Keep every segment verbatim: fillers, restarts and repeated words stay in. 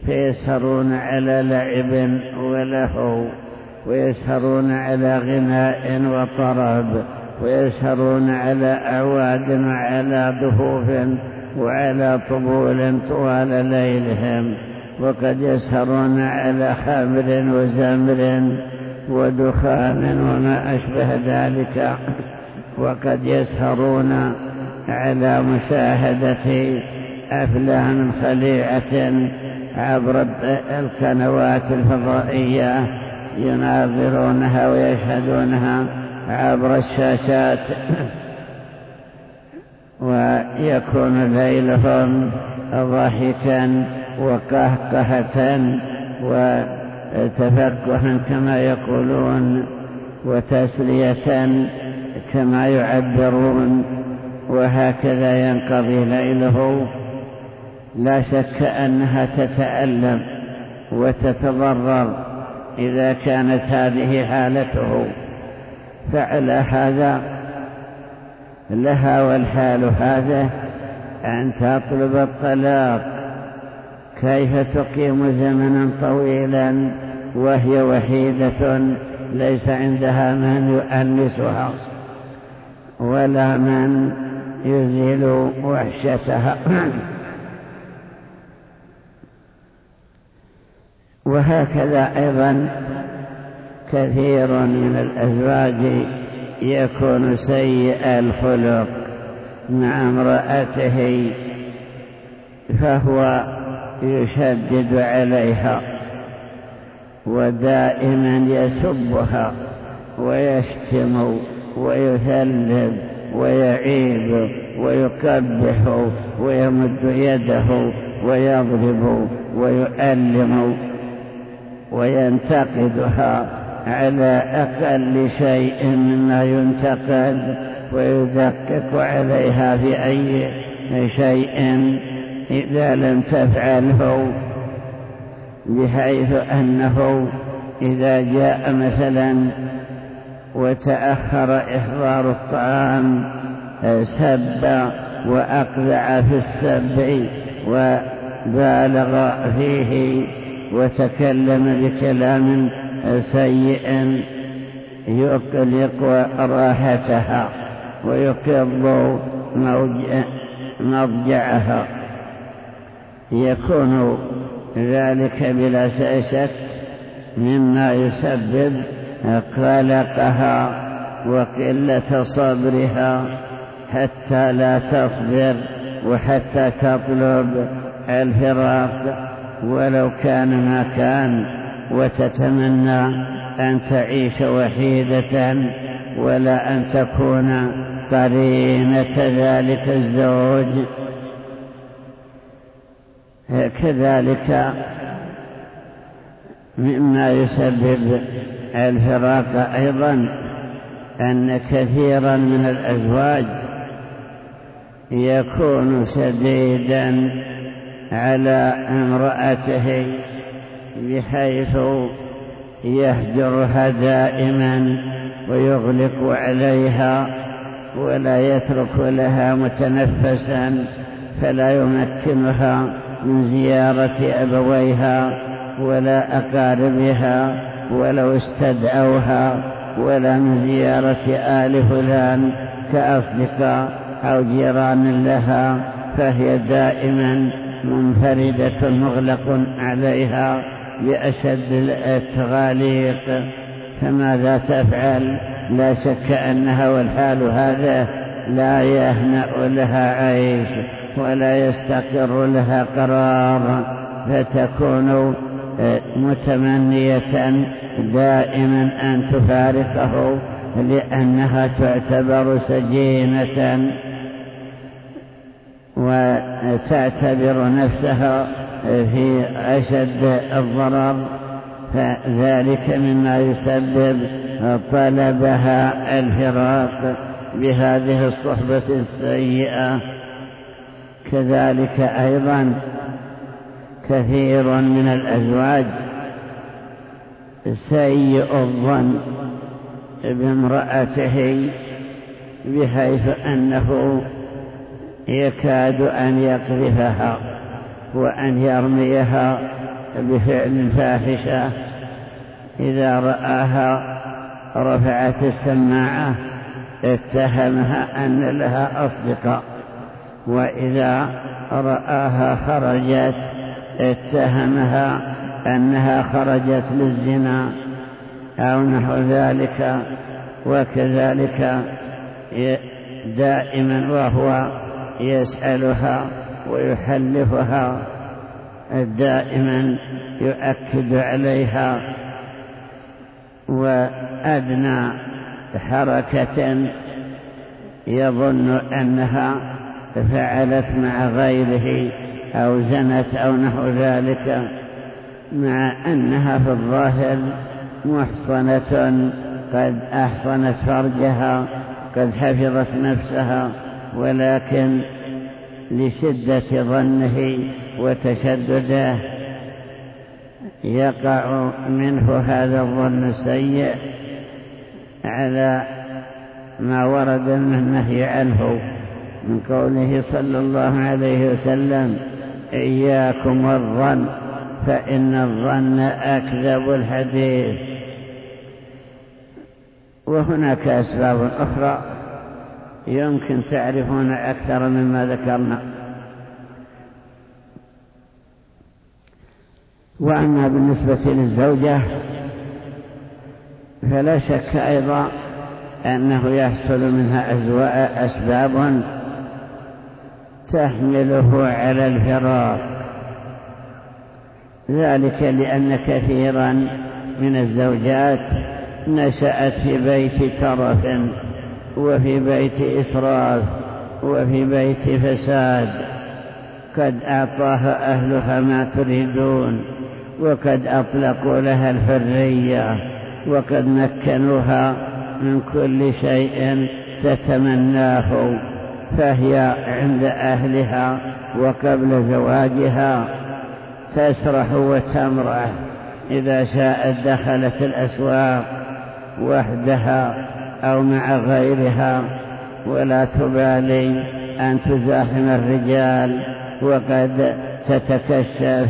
فيسهرون على لعب ولهو، ويسهرون على غناء وطرب، ويسهرون على أعواد وعلى ضفوف وعلى طبول طوال ليلهم، وقد يسهرون على خمر وزمر ودخان وما أشبه ذلك، وقد يسهرون على مشاهدة أفلام خليعة عبر القنوات الفضائية يناظرونها ويشهدونها عبر الشاشات، ويكون ليلهم ضحكا وقهقهة وتفكها كما يقولون وتسلية كما يعبرون، وهكذا ينقضي ليله. لا شك أنها تتألم وتتضرر إذا كانت هذه حالته، فعلى هذا لها والحال هذا أن تطلب الطلاق. كيف تقيم زمنا طويلا وهي وحيدة ليس عندها من يؤنسها ولا من يزيل وحشتها؟ وهكذا أيضا كثير من الأزواج يكون سيء الخلق مع امرأته، فهو يشدد عليها ودائما يسبها ويشتم ويثلب ويعيب ويقبح ويمد يده ويضرب ويؤلم وينتقدها على أقل شيء مما ينتقد، ويدقق عليها في أي شيء إذا لم تفعله، بحيث أنه إذا جاء مثلا وتأخر إحضار الطعام سب وأقلع في السب وبالغ فيه وتكلم بكلام سيء يقلق راحتها ويقض مضجعها، يكون ذلك بلا شك مما يسبب قلقها وقلة صبرها حتى لا تصبر وحتى تطلب الفراق ولو كان ما كان، وتتمنى أن تعيش وحيدة ولا أن تكون قرينة ذلك الزوج. كذلك مما يسبب الفراق أيضا أن كثيرا من الأزواج يكون شديدا على امرأته بحيث يهجرها دائما ويغلق عليها ولا يترك لها متنفسا، فلا يمكنها من زيارة أبويها ولا أقاربها ولو استدعوها، ولا من زيارة آل فلان كأصدقاء أو جيران لها، فهي دائما منفردة مغلق عليها بأشد التغاليق. فماذا تفعل؟ لا شك أنها والحال هذا لا يهنأ لها عيش ولا يستقر لها قرار، فتكون متمنية دائما أن تفارقه لأنها تعتبر سجينة وتعتبر نفسها في أشد الضرر، فذلك مما يسبب طلبها الفراق بهذه الصحبة السيئة. كذلك أيضا كثير من الأزواج سيء الظن بامرأته بحيث أنه يكاد أن يقذفها وأن يرميها بفعل فاحشة إذا رآها رفعت السماعة اتهمها أن لها أصدقاء، وإذا رآها خرجت اتهمها أنها خرجت للزنا أو نحو ذلك. وكذلك دائما وهو يسألها ويحلفها دائما يؤكد عليها، وأدنى حركة يظن أنها فعلت مع غيره أو زنت أو نحو ذلك، مع أنها في الظاهر محصنة قد أحصنت فرجها قد حفظت نفسها، ولكن لشدة ظنه وتشدده يقع منه هذا الظن السيء على ما ورد من النهي عنه من قوله صلى الله عليه وسلم: إياكم والظن فإن الظن أكذب الحديث. وهناك أسباب أخرى يمكن تعرفون أكثر مما ذكرنا. وأما بالنسبة للزوجة فلا شك أيضا أنه يحصل منها أسباب تحمله على الفراق، ذلك لأن كثيرا من الزوجات نشأت في بيت ترف وفي بيت إسراف وفي بيت فساد، قد أعطاها أهلها ما تريدون، وقد أطلقوا لها الحرية، وقد مكنوها من كل شيء تتمناه، فهي عند أهلها وقبل زواجها تسرح وتمرح، إذا شاءت دخلت الأسواق وحدها أو مع غيرها، ولا تبالي أن تزاحم الرجال، وقد تتكشف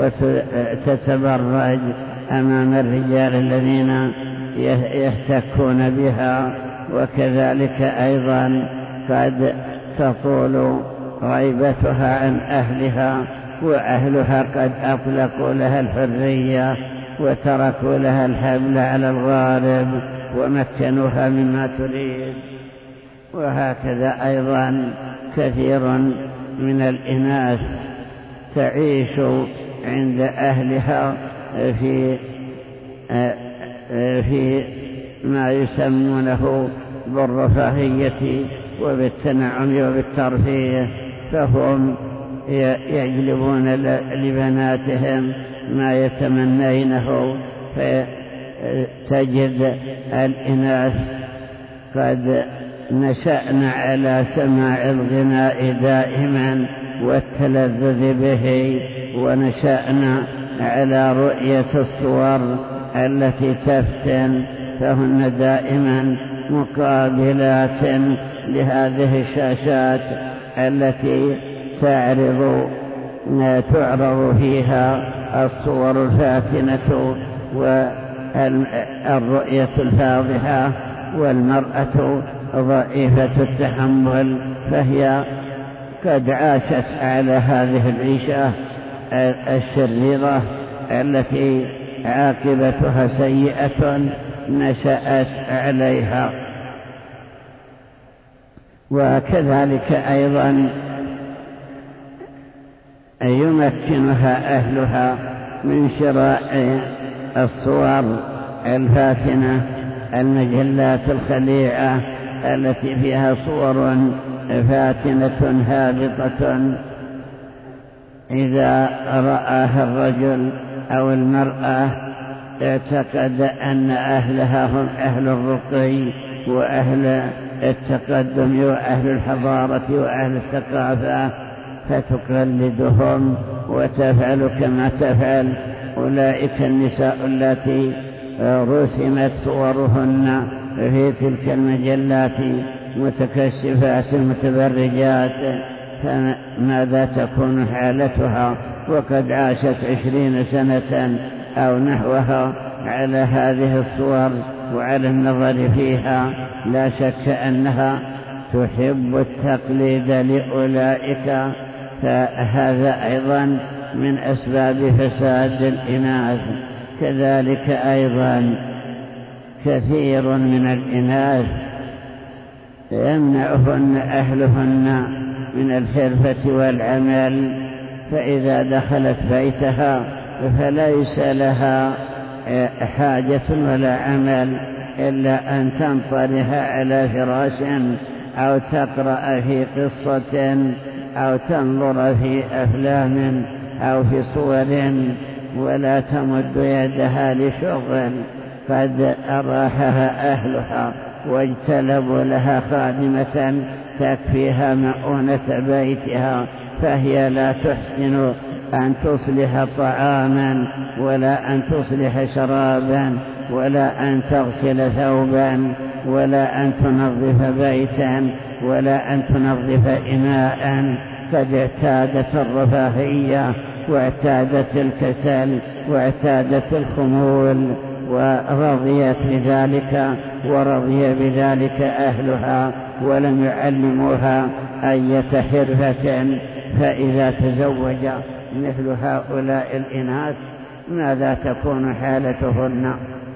وتتبرج أمام الرجال الذين يحتكون بها. وكذلك أيضا قد تطول غيبتها عن أهلها، وأهلها قد أطلقوا لها الحرية وتركوا لها الحبل على الغارب ومكنوها مما تريد. وهكذا أيضا كثير من الإناث تعيش عند أهلها في في ما يسمونه بالرفاهية وبالتنعم وبالترفيه، فهم يجلبون لبناتهم ما يتمنينه، فتجد الإناث قد نشأن على سماع الغناء دائما والتلذذ به، ونشأن على رؤية الصور التي تفتن، فهن دائما مقابلات لهذه الشاشات التي تعرض تعرض فيها الصور الفاتنة والرؤية الفاضحة، والمرأة ضعيفة التحمل، فهي قد عاشت على هذه العيشة الشريرة التي عاقبتها سيئة نشأت عليها. وكذلك أيضا يمكنها أهلها من شراء الصور الفاتنة، المجلات الخليعة التي فيها صور فاتنة هابطة، إذا رآها الرجل أو المرأة اعتقد أن أهلها هم أهل الرقي وأهل التقدم وأهل الحضارة وأهل الثقافة، فتقلدهم وتفعل كما تفعل أولئك النساء التي رسمت صورهن في تلك المجلات متكشفات متبرجات، فماذا تكون حالتها وقد عاشت عشرين سنة أو نحوها على هذه الصور وعلى النظر فيها، لا شك أنها تحب التقليد لأولئك، فهذا أيضا من أسباب فساد الإناث. كذلك أيضا كثير من الإناث يمنعهن أهلهن من الحرفة والعمل، فإذا دخلت بيتها فليس لها حاجة ولا عمل إلا أن تنطرح على فراش أو تقرأ في قصة أو تنظر في أفلام أو في صور، ولا تمد يدها لشغل قد أراحها أهلها واجتلبوا لها خادمة تكفيها مؤونة بيتها، فهي لا تحسن أن تصلح طعاما ولا أن تصلح شرابا ولا أن تغسل ثوبا ولا أن تنظف بيتا ولا أن تنظف إناء. قد اعتادت الرفاهية واعتادت الكسل واعتادت الخمول ورضيت بذلك ورضي بذلك أهلها ولم يعلموها أية حرفة. فإذا تزوج مثل هؤلاء الإناث ماذا تكون حالتهن؟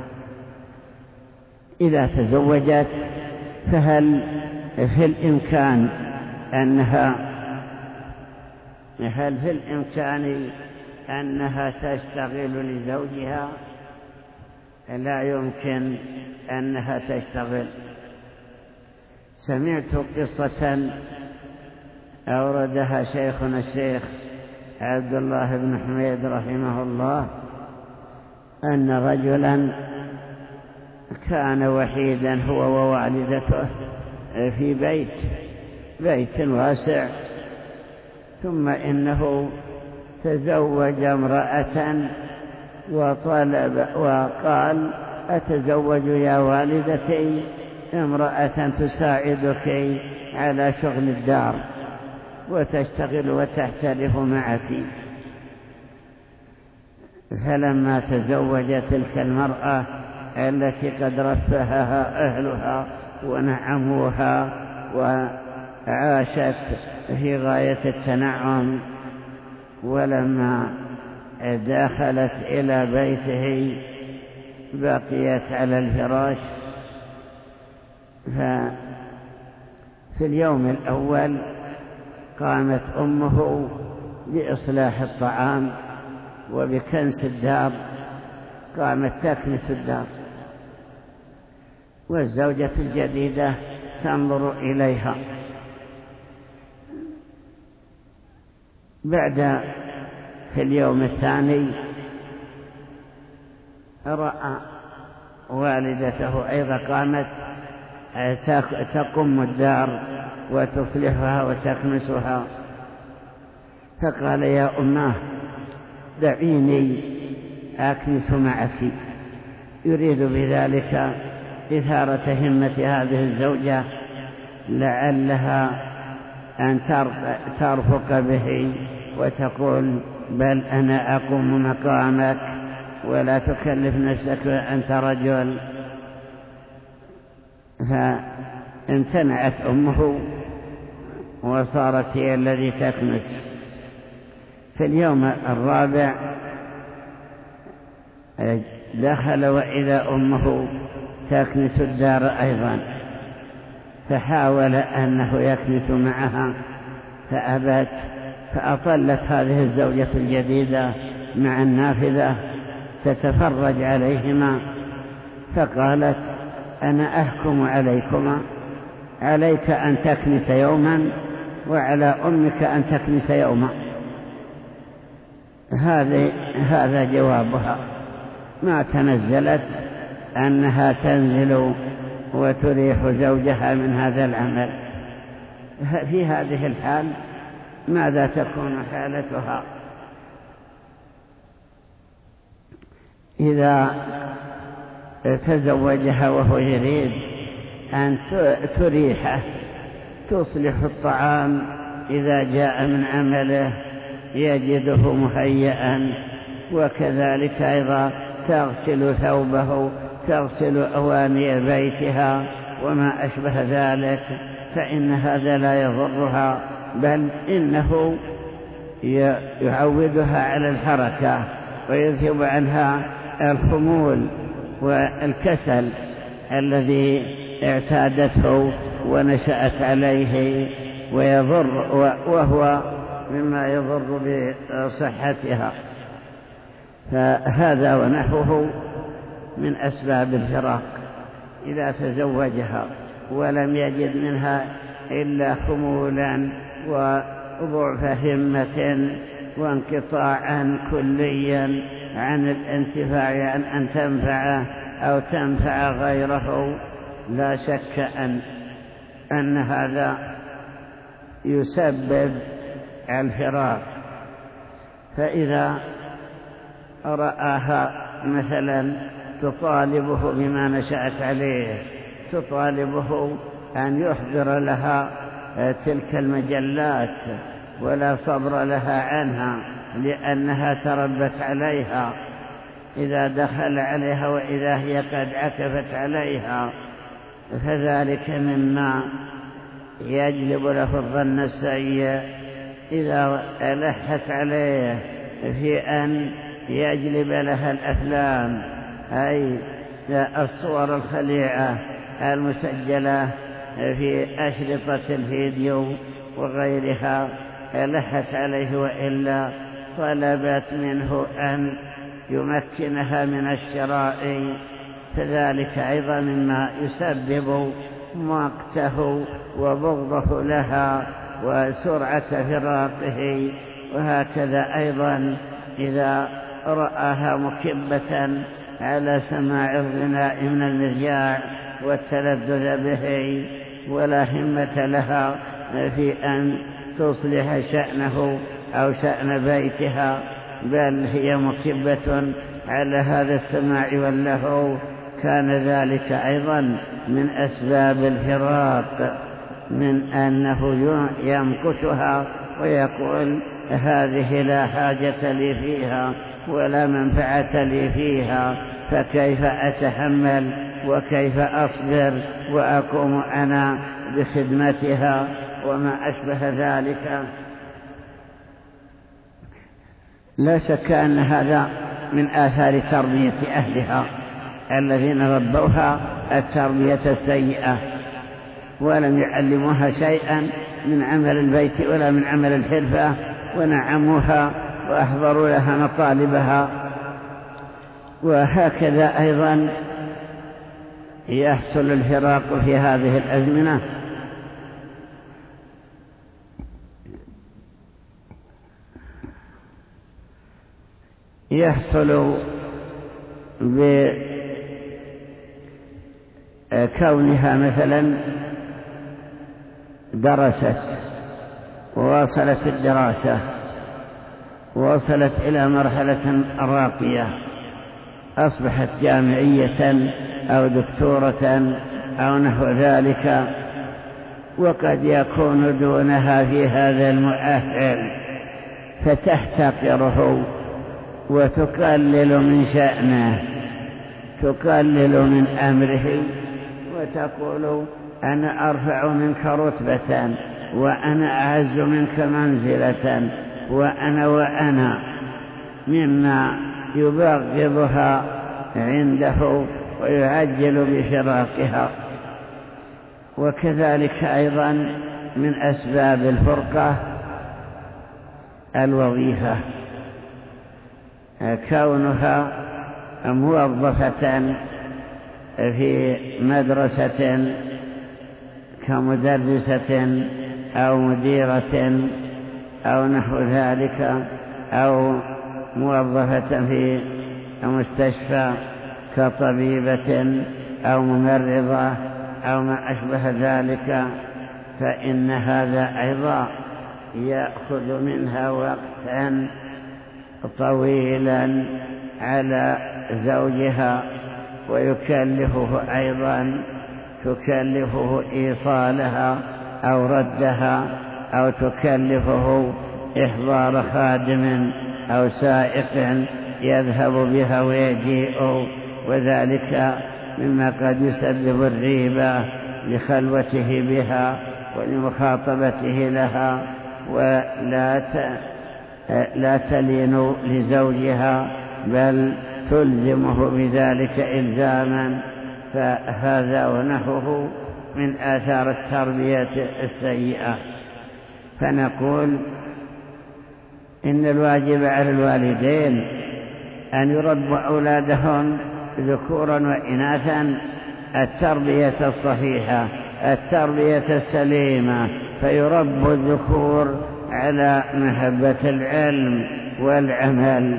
إذا تزوجت فهل في الإمكان أنها هل في الإمكان أنها تشتغل لزوجها؟ لا يمكن أنها تشتغل. سمعت قصة أوردها شيخنا الشيخ عبد الله بن حميد رحمه الله، أن رجلا كان وحيدا هو ووالدته في بيت بيت واسع، ثم إنه تزوج امرأة وطلب وقال: أتزوج يا والدتي امرأة تساعدك على شغل الدار وتشتغل وتحترف معك. فلما تزوج تلك المرأة التي قد رفهها أهلها ونعموها وعاشت في غاية التنعم، ولما دخلت إلى بيته بقيت على الفراش. ففي اليوم الأول قامت أمه بإصلاح الطعام وبكنس الدار، قامت تكنس الدار، والزوجة الجديدة تنظر إليها. بعد في اليوم الثاني رأى والدته أيضا قامت تقم الدار وتصلحها وتكنسها، فقال: يا أماه دعيني أكنس معك. يريد بذلك إثارة همة هذه الزوجة لعلها أن ترفق به وتقول: بل أنا أقوم مقامك ولا تكلف نفسك أنت رجل. فامتنعت أمه وصارت هي الذي تكنس. في اليوم الرابع دخل وإذا أمه تكنس الدار أيضا، فحاول أنه يكنس معها فأبت، فأطلت هذه الزوجة الجديدة مع النافذة تتفرج عليهما، فقالت: أنا أحكم عليكما، عليك أن تكنس يوما وعلى أمك أن تكنس يوما. هذا جوابها، ما تنزلت أنها تنزل وتريح زوجها من هذا العمل. في هذه الحال ماذا تكون حالتها؟ إذا تزوجها وهو يريد أن تريحه، تصلح الطعام إذا جاء من عمله يجده مهيئا. وكذلك أيضا تغسل ثوبه، تغسل أواني بيتها وما أشبه ذلك، فإن هذا لا يضرها، بل إنه يعودها على الحركة ويذهب عنها الخمول والكسل الذي اعتادته ونشأت عليه، ويضر وهو مما يضر بصحتها. فهذا ونحوه من أسباب الفراق إذا تزوجها ولم يجد منها إلا خمولا وضعف همة وانقطاعا كليا عن الانتفاع، عن أن تنفعه أو تنفع غيره، لا شك أن, أن هذا يسبب الفراق. فإذا رآها مثلا تطالبه بما نشأت عليه، تطالبه أن يحضر لها تلك المجلات ولا صبر لها عنها لأنها تربت عليها، إذا دخل عليها وإذا هي قد عكفت عليها، فذلك مما يجلب له الظن السيء. إذا ألحت عليه في أن يجلب لها الأفلام، أي الصور الخليعة المسجلة في أشرطة الفيديو وغيرها، ألحت عليه وإلا طلبت منه أن يمكنها من الشراء، فذلك أيضا مما يسبب مقته وبغضه لها وسرعة فراقه. وهكذا أيضا إذا رآها مكبة على سماع الغناء من المذياع والتلذذ به ولا همة لها في أن تصلح شأنه أو شأن بيتها، بل هي مكبة على هذا السماع واللهو، كان ذلك أيضا من أسباب الفراق، من أنه يمقتها ويقول هذه لا حاجة لي فيها ولا منفعة لي فيها، فكيف أتحمل وكيف أصبر وأقوم أنا بخدمتها وما أشبه ذلك. لا شك أن هذا من آثار تربية أهلها الذين ربوها التربية السيئة، ولم يعلموها شيئا من عمل البيت ولا من عمل الحرفة، ونعموها وأحضروا لها مطالبها. وهكذا أيضا يحصل الفراق في هذه الأزمنة يحصل بكونها مثلا درست وواصلت الدراسة ووصلت إلى مرحلة راقية، أصبحت جامعية أو دكتورة أو نحو ذلك، وقد يكون دونها في هذا المؤهل، فتحتقره وتقلل من شأنه، تقلل من أمره، وتقول أنا أرفع منك رتبة وأنا أعز منك منزلة وأنا وأنا، مما يبغضها عنده ويعجل بفراقها. وكذلك أيضا من أسباب الفرقة الوظيفة، كونها موظفة في مدرسة كمدرسة أو مديرة أو نحو ذلك، أو موظفة في مستشفى كطبيبة أو ممرضة أو ما أشبه ذلك، فإن هذا أيضا يأخذ منها وقتا طويلا على زوجها، ويكلفه أيضا تكلفه إيصالها أو ردها، أو تكلفه إحضار خادم أو سائق يذهب بها ويجيء، وذلك مما قد يسبب الريبة لخلوته بها ولمخاطبته لها، ولا لا تلين لزوجها بل تلزمه بذلك إلزاما، فهذا ونحوه من آثار التربية السيئة. فنقول إن الواجب على الوالدين أن يربوا أولادهم ذكورا وإناثا التربية الصحيحة، التربية السليمة، فيربوا الذكور على محبة العلم والعمل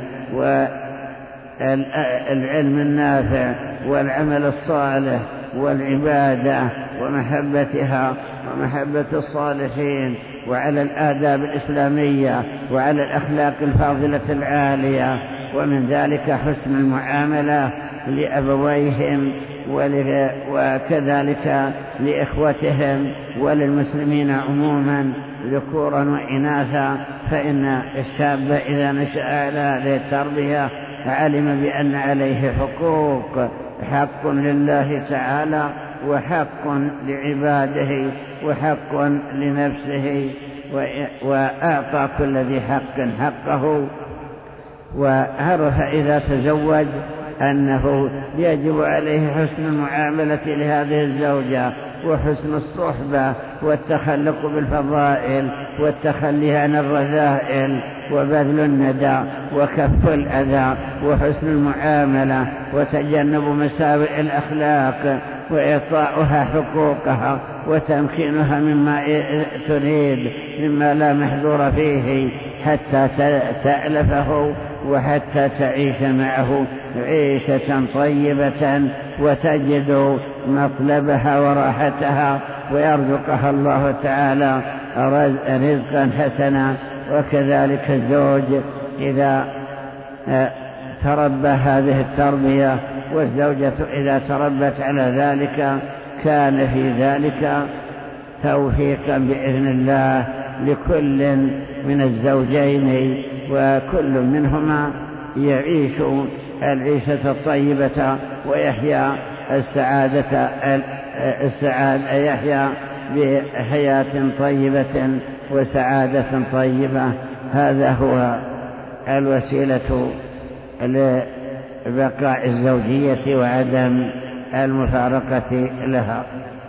والعلم النافع والعمل الصالح والعبادة ومحبتها ومحبة الصالحين، وعلى الآداب الإسلامية وعلى الأخلاق الفاضلة العالية، ومن ذلك حسن المعاملة لأبويهم وكذلك لإخوتهم وللمسلمين عموما ذكورا وإناثا. فإن الشاب إذا نشأ على هذه التربية علم بأن عليه حقوق، حق لله تعالى وحق لعباده وحق لنفسه، وأعطى كل ذي حق حقه. وعرف إذا تزوج أنه يجب عليه حسن المعاملة لهذه الزوجة وحسن الصحبة والتخلق بالفضائل والتخلي عن الرذائل وبذل الندى وكف الأذى وحسن المعاملة وتجنب مساوئ الأخلاق وإعطاؤها حقوقها وتمكينها مما تريد مما لا محذور فيه حتى تألفه وحتى تعيش معه عيشة طيبة وتجد مطلبها وراحتها ويرزقها الله تعالى رزقا حسنا. وكذلك الزوج إذا تربى هذه التربية والزوجة إذا تربت على ذلك كان في ذلك توفيقا بإذن الله لكل من الزوجين، وكل منهما يعيش العيشة الطيبة ويحيا السعادة السعادة يحيا بحياة طيبة وسعادة طيبة. هذا هو الوسيلة لبقاء الزوجية وعدم المفارقة لها.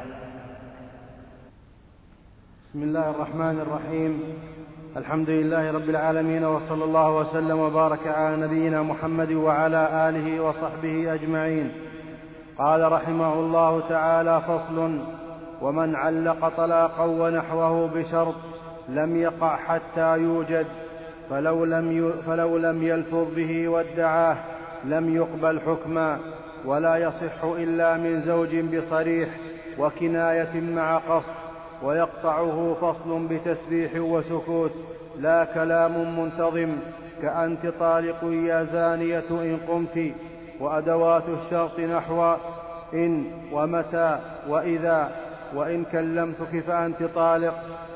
بسم الله الرحمن الرحيم. الحمد لله رب العالمين، وصلى الله وسلم وبارك على نبينا محمد وعلى آله وصحبه أجمعين. قال رحمه الله تعالى: فصل: ومن علق طلاقا ونحوه بشرط لم يقع حتى يوجد، فلو لم, فلو لم يلفظ به وادعاه لم يقبل حكما، ولا يصح إلا من زوج بصريح وكناية مع قصد، ويقطعه فصل بتسبيح وسكوت لا كلام منتظم، كأنت طالق يا زانية إن قمت، وأدوات الشرط نحو إن ومتى وإذا، وإن كلمتك فأنت طالق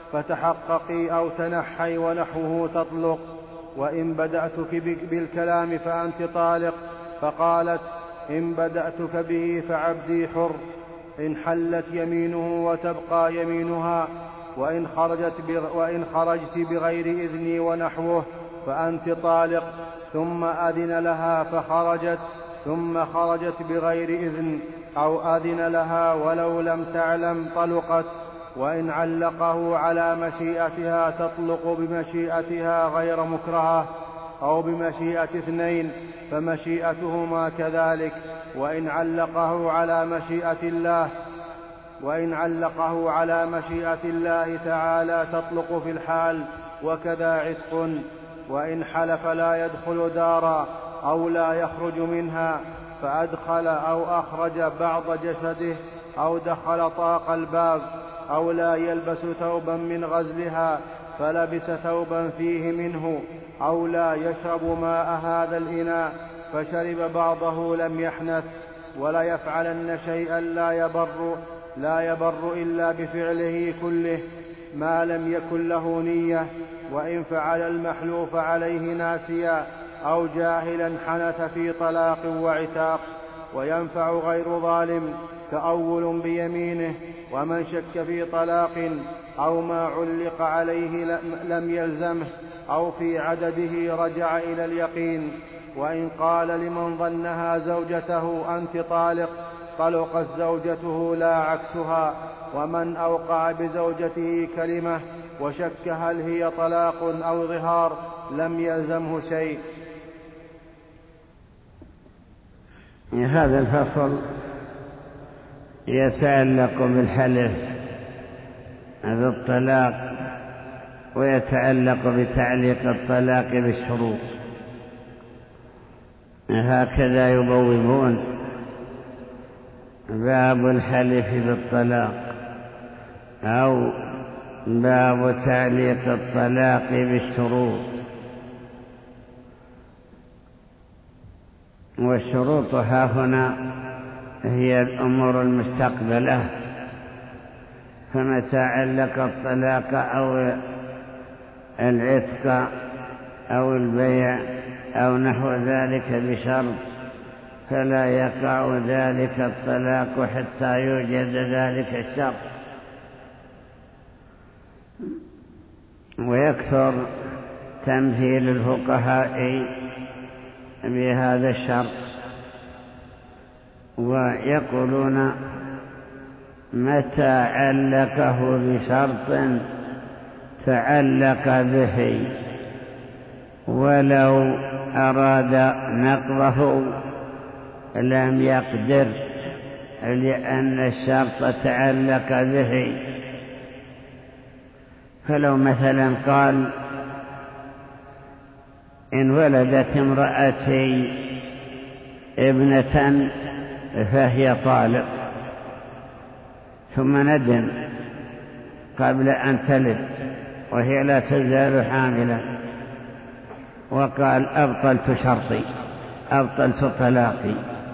فتحققي أو تنحي ونحوه تطلق، وإن بدأتك بالكلام فأنت طالق فقالت إن بدأتك به فعبدي حر، إن حلت يمينه وتبقى يمينها، وإن خرجت, وإن خرجت بغير إذني ونحوه فأنت طالق، ثم أذن لها فخرجت، ثم خرجت بغير إذن أو أذن لها ولو لم تعلم طلقت، وإن علقه على مشيئتها تطلق بمشيئتها غير مكرهة، أو بمشيئة اثنين فمشيئتهما كذلك، وإن علقه على مشيئة الله وإن علقه على مشيئة الله تعالى تطلق في الحال، وكذا عتق. وإن حلف لا يدخل دارا أو لا يخرج منها فأدخل أو أخرج بعض جسده أو دخل طاق الباب، أو لا يلبس ثوبا من غزلها فلبس ثوبا فيه منه، أو لا يشرب ماء هذا الإناء فشرب بعضه لم يحنث، ولا يفعلن شيئا لا يبر, لا يبر إلا بفعله كله ما لم يكن له نية، وإن فعل المحلوف عليه ناسيا أو جاهلا حنث في طلاق وعتاق. وينفع غير ظالم كأول بيمينه. ومن شك في طلاق أو ما علق عليه لم يلزمه أو في عدده رجع إلى اليقين. وإن قال لمن ظنها زوجته أنت طالق طلقت زوجته لا عكسها. ومن أوقع بزوجته كلمة وشك هل هي طلاق أو ظهار لم يلزمه شيء. هذا الفصل يتعلق بالحلف بالطلاق ويتعلق بتعليق الطلاق بالشروط. هكذا يبوبون باب الحلف بالطلاق أو باب تعليق الطلاق بالشروط. والشروط ها هنا هي الأمور المستقبلة، فمتى علق الطلاق أو العتق أو البيع أو نحو ذلك بشرط فلا يقع ذلك الطلاق حتى يوجد ذلك الشرط. ويكثر تمثيل الفقهاء بهذا الشرط ويقولون متى علقه بشرط تعلق به ولو أراد نقضه لم يقدر لأن الشرط تعلق به. فلو مثلا قال إن ولدت امرأتي ابنة فهي طالق، ثم ندم قبل أن تلد وهي لا تزال حاملا وقال أبطلت شرطي أبطلت طلاقي،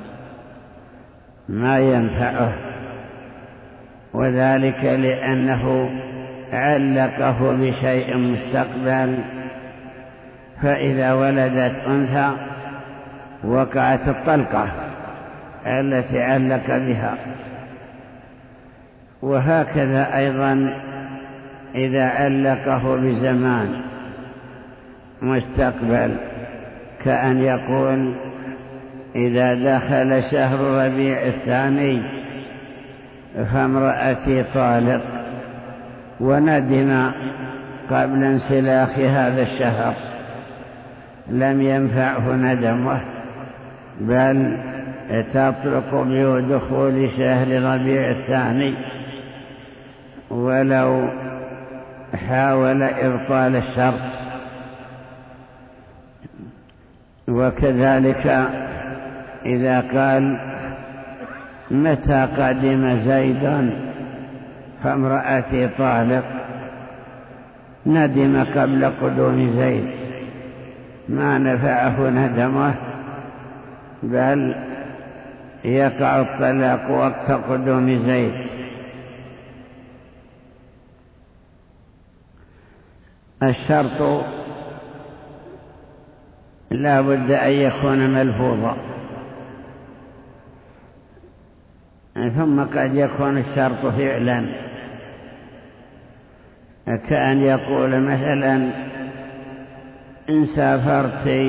ما ينفعه، وذلك لأنه علقه بشيء مستقبل. فإذا ولدت أنثى وقعت الطلقة التي علق بها. وهكذا أيضا إذا علقه بزمان مستقبل، كأن يقول إذا دخل شهر ربيع الثاني فامرأتي طالق، وندم قبل انسلاخ هذا الشهر، لم ينفعه ندمه، بل تطلق بدخول شهر ربيع الثاني ولو حاول إبطال الشرط. وكذلك إذا قال متى قدم زيد فامرأتي طالق، ندم قبل قدوم زيد، ما نفعه ندمه، بل يقع الطلاق وقت قدوم زيد. الشرط لا بد أن يكون ملفوظا، ثم قد يكون الشرط فعلا، كأن يقول مثلا إن سافرت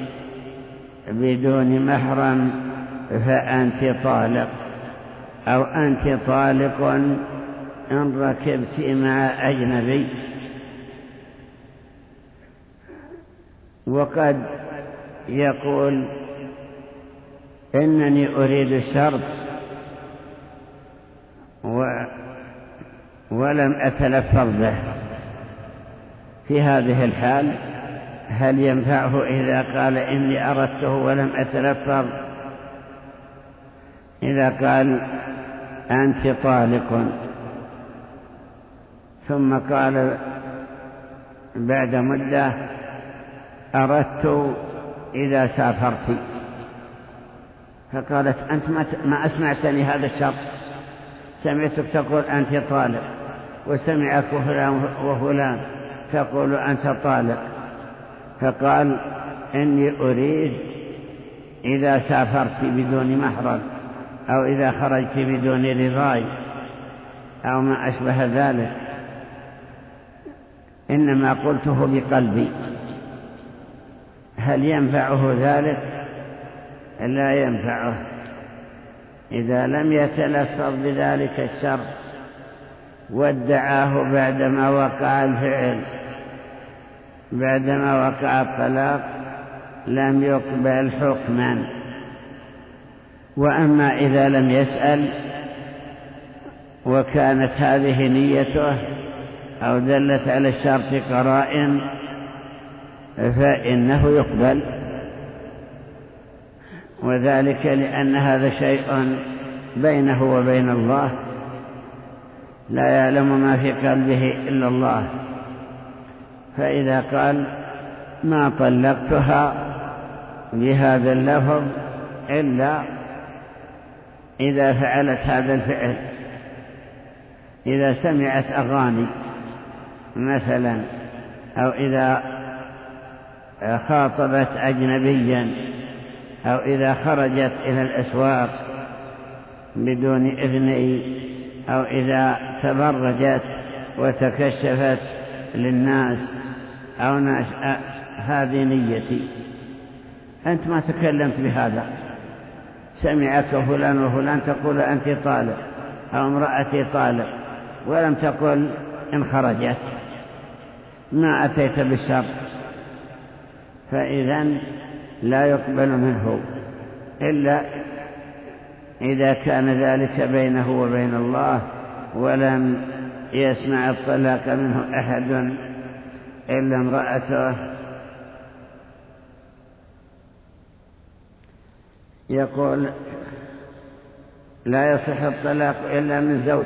بدون محرم فأنت طالق، أو أنت طالق إن ركبت مع أجنبي. وقد يقول إنني أريد الشرط و ولم أتلفظ به. في هذه الحال هل ينفعه إذا قال إني أردته ولم أتلفظ؟ إذا قال أنت طالق ثم قال بعد مدة أردت إذا سافرت، فقالت أنت ما أسمعتني هذا الشرط، سمعتك تقول أنت طالق وسمعك فلان وفلان، تقول أنت طالق، فقال إني أريد إذا سافرت بدون محرم أو إذا خرجت بدون رضاي أو ما أشبه ذلك، إنما قلته بقلبي. هل ينفعه ذلك؟ لا ينفعه إذا لم يتلفظ بذلك الشر وادعاه بعدما وقع الفعل، بعدما وقع الطلاق لم يقبل حكما. وأما إذا لم يسأل وكانت هذه نيته أو دلت على الشرط قرائن فإنه يقبل، وذلك لأن هذا شيء بينه وبين الله، لا يعلم ما في قلبه إلا الله. فإذا قال ما طلقتها بهذا اللفظ إلا إذا فعلت هذا الفعل، إذا سمعت أغاني مثلا، أو إذا خاطبت أجنبيا، أو إذا خرجت إلى الأسواق بدون إذنه، أو إذا تبرجت وتكشفت للناس أو ناس، هذه نيتي. أنت ما تكلمت بهذا، سمعك فلان وفلان تقول أنت طالق أو امرأتي طالق، ولم تقل إن خرجت، ما أتيت بالشر، فإذن لا يقبل منه إلا إذا كان ذلك بينه وبين الله ولم يسمع الطلاق منه أحد إلا امرأته. يقول لا يصح الطلاق إلا من زوج.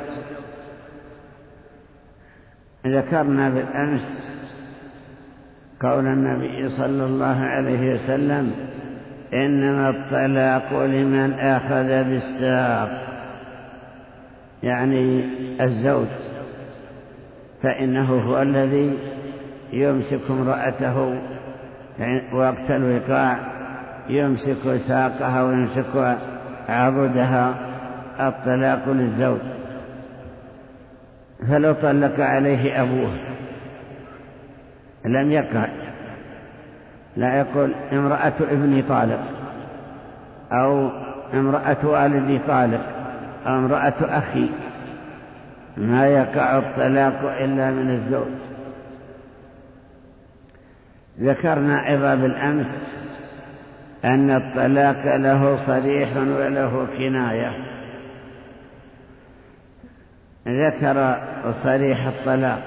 ذكرنا بالأمس قول النبي صلى الله عليه وسلم إنما الطلاق لمن أخذ بالساق، يعني الزوج، فإنه هو الذي يمسك امرأته وقت الوقاع، يمسك ساقها ويمسك عضدها. الطلاق للزوج. فلو طلق عليه أبوه لم يقع، لا يقول امرأة ابني طالق أو امرأة والدي طالق أو امرأة أخي، ما يقع الطلاق إلا من الزوج. ذكرنا أيضا بالأمس أن الطلاق له صريح وله كناية. ذكر صريح الطلاق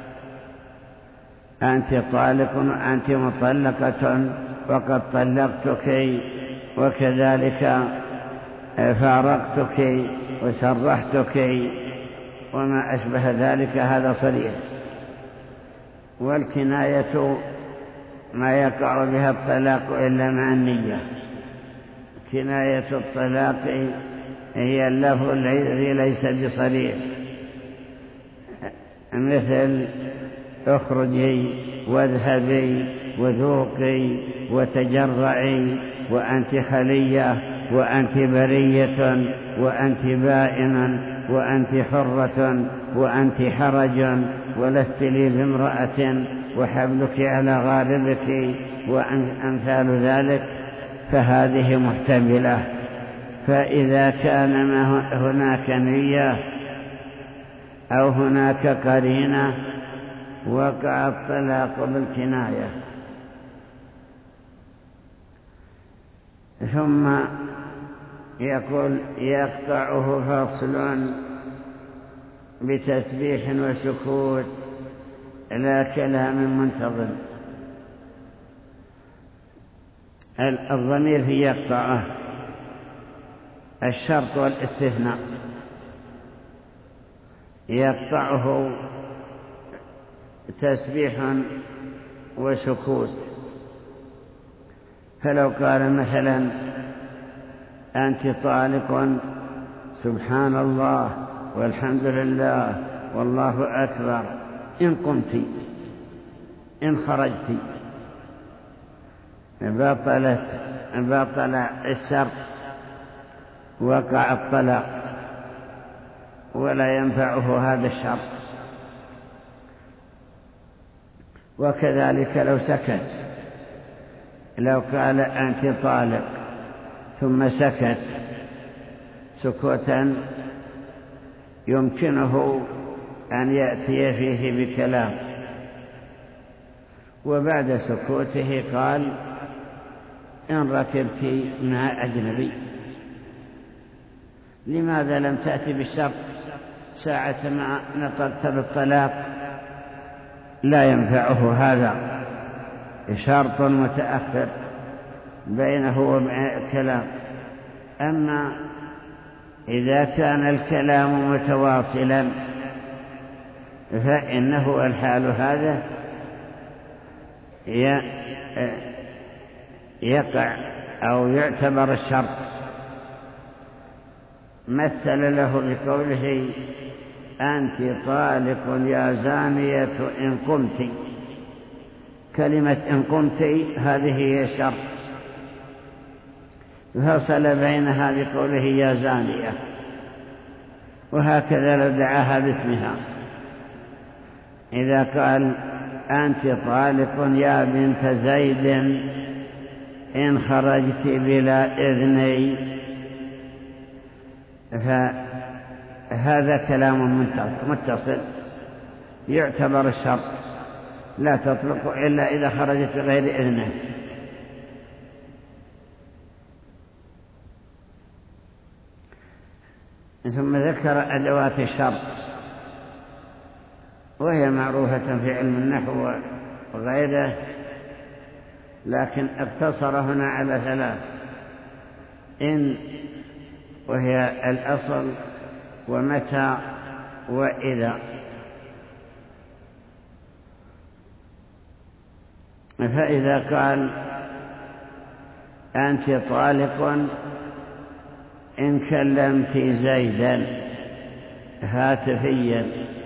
أنت طالق وأنت مطلقة وقد طلقتك وكذلك فارقتك وسرحتك وما أشبه ذلك، هذا صريح. والكناية ما يقع بها الطلاق إلا مع النية. كناية الطلاق هي اللفظ الذي ليس بصريح، مثل اخرجي واذهبي وذوقي وتجرعي وأنت خلية وأنت برية وأنت بائنا وأنت حرة وأنت حرج ولست لي بامرأة وحبلك على غاربك وأمثال ذلك، فهذه محتملة. فإذا كان ما هناك نية أو هناك قرينة وقع الطلاق بالكناية. ثم يقول يقطعه فصل بتسبيح وسكوت لا كلام منتظم. الضمير في يقطعه الشرط والاستثناء. يقطعه تسبيح وسكوت. فلو قال مثلا أنت طالق سبحان الله والحمد لله والله أكبر إن قمت، إن خرجت بطلت بطل الشرط، وقع الطلاق ولا ينفعه هذا الشرط. وكذلك لو سكت، لو قال أنت طالق ثم سكت سكوتا يمكنه أن يأتي فيه بكلام، وبعد سكوته قال إن ركبت مع أجنبي، لماذا لم تأتي بالشرط ساعة ما نطقت بالطلاق؟ لا ينفعه هذا، شرط متأخر بينه وبين الكلام. أما إذا كان الكلام متواصلا فإنه الحال هذا يقع أو يعتبر الشرط. مثل له بقوله أنت طالق يا زانية إن قمت. كلمة إن قمت هذه هي الشرط، فصل بينها بقوله يا زانية، وهكذا لو دعاها باسمها. إذا قال أنت طالق يا بنت زيد إن خرجت بلا إذني، فهذا كلام متصل يعتبر الشرط، لا تطلق إلا إذا خرجت بغير إذنه. ثم ذكر أدوات الشرط، وهي معروفة في علم النحو وغيره، لكن اقتصر هنا على ثلاث: إن وهي الأصل، ومتى، وإذا. فإذا قال أنت طالق إن كلمت زيدا هاتفيا،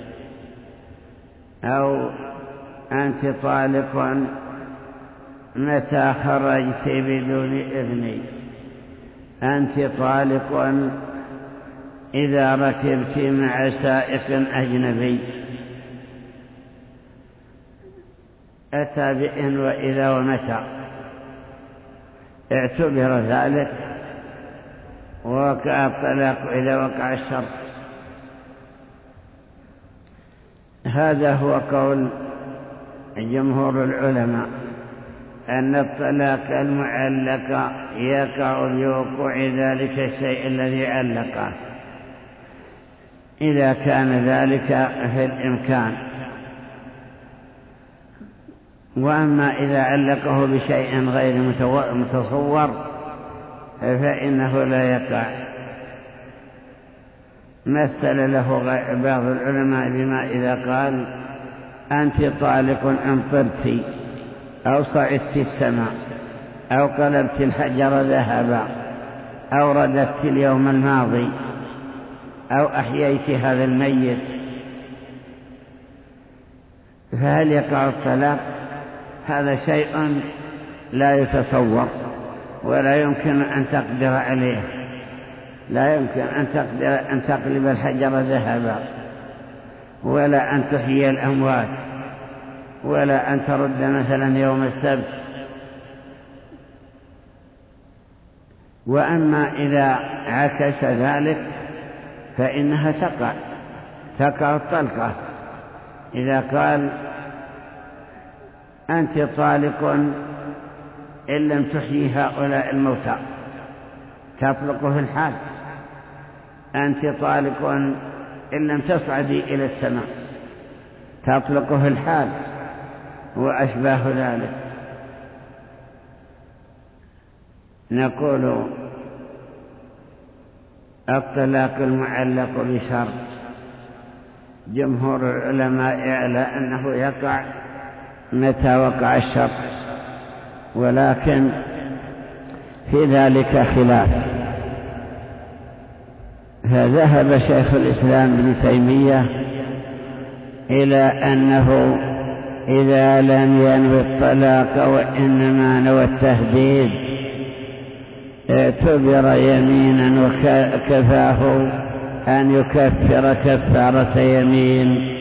أو أنت طالق متى خرجت بدون إذني، أنت طالق إذا ركبت مع سائق أجنبي. أتى بإن وإذا ومتى، اعتبر ذلك ووقع الطلاق إذا وقع الشرط. هذا هو قول جمهور العلماء، أن الطلاق المعلق يقع بوقوع ذلك الشيء الذي علقه إذا كان ذلك في الإمكان. وأما إذا علقه بشيء غير متصور فإنه لا يقع. مثل له بعض العلماء بما إذا قال أنت طالق إن طرت، أو صعدت السماء، أو قلبت الحجر ذهبا، أو رددت اليوم الماضي، أو أحييت هذا الميت، فهل يقع الطلاق؟ هذا شيء لا يتصور ولا يمكن أن تقدر عليه. لا يمكن أن تقدر أن تقلب الحجر ذهبا، ولا أن تحيي الأموات، ولا أن ترد مثلا يوم السبت. وأما إذا عكس ذلك فإنها تقع تقع الطلقة. إذا قال أنت طالق إن لم تحيي هؤلاء الموتى، تطلق في الحال. أنت طالق إن لم تصعدي إلى السماء، تطلق في الحال، وأشباه ذلك. نقول الطلاق المعلق بشرط جمهور العلماء على أنه يقع متى وقع الشرط، ولكن في ذلك خلاف. فذهب شيخ الإسلام ابن تيمية إلى أنه إذا لم ينوي الطلاق وإنما نوى التهديد اعتبر يمينا وكفاه أن يكفر كفارة يمين.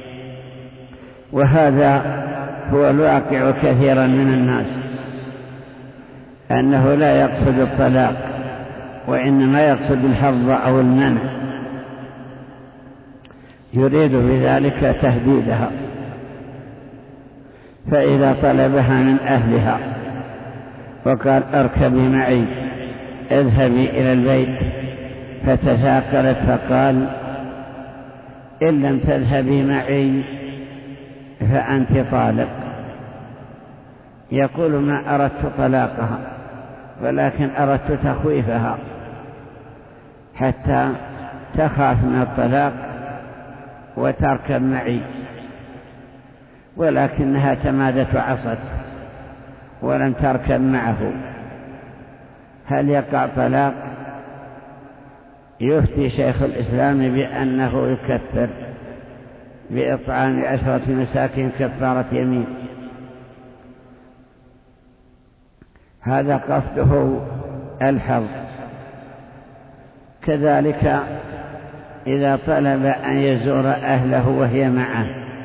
وهذا هو الواقع كثيرا من الناس، أنه لا يقصد الطلاق وإنما يقصد الحظ أو المنع، يريد بذلك تهديدها. فإذا طلبها من أهلها وقال اركبي معي اذهبي إلى البيت، فتثاقلت فقال إن لم تذهبي معي فأنت طالق، يقول ما أردت طلاقها ولكن أردت تخويفها حتى تخاف من الطلاق وتركب معي، ولكنها تمادت وعصت ولم تركب معه. هل يقع طلاق؟ يفتي شيخ الإسلام بأنه يكفر بإطعام عشرة مساكين كفارة يمين. هذا قصده الحظ. كذلك إذا طلب أن يزور أهله وهي معه،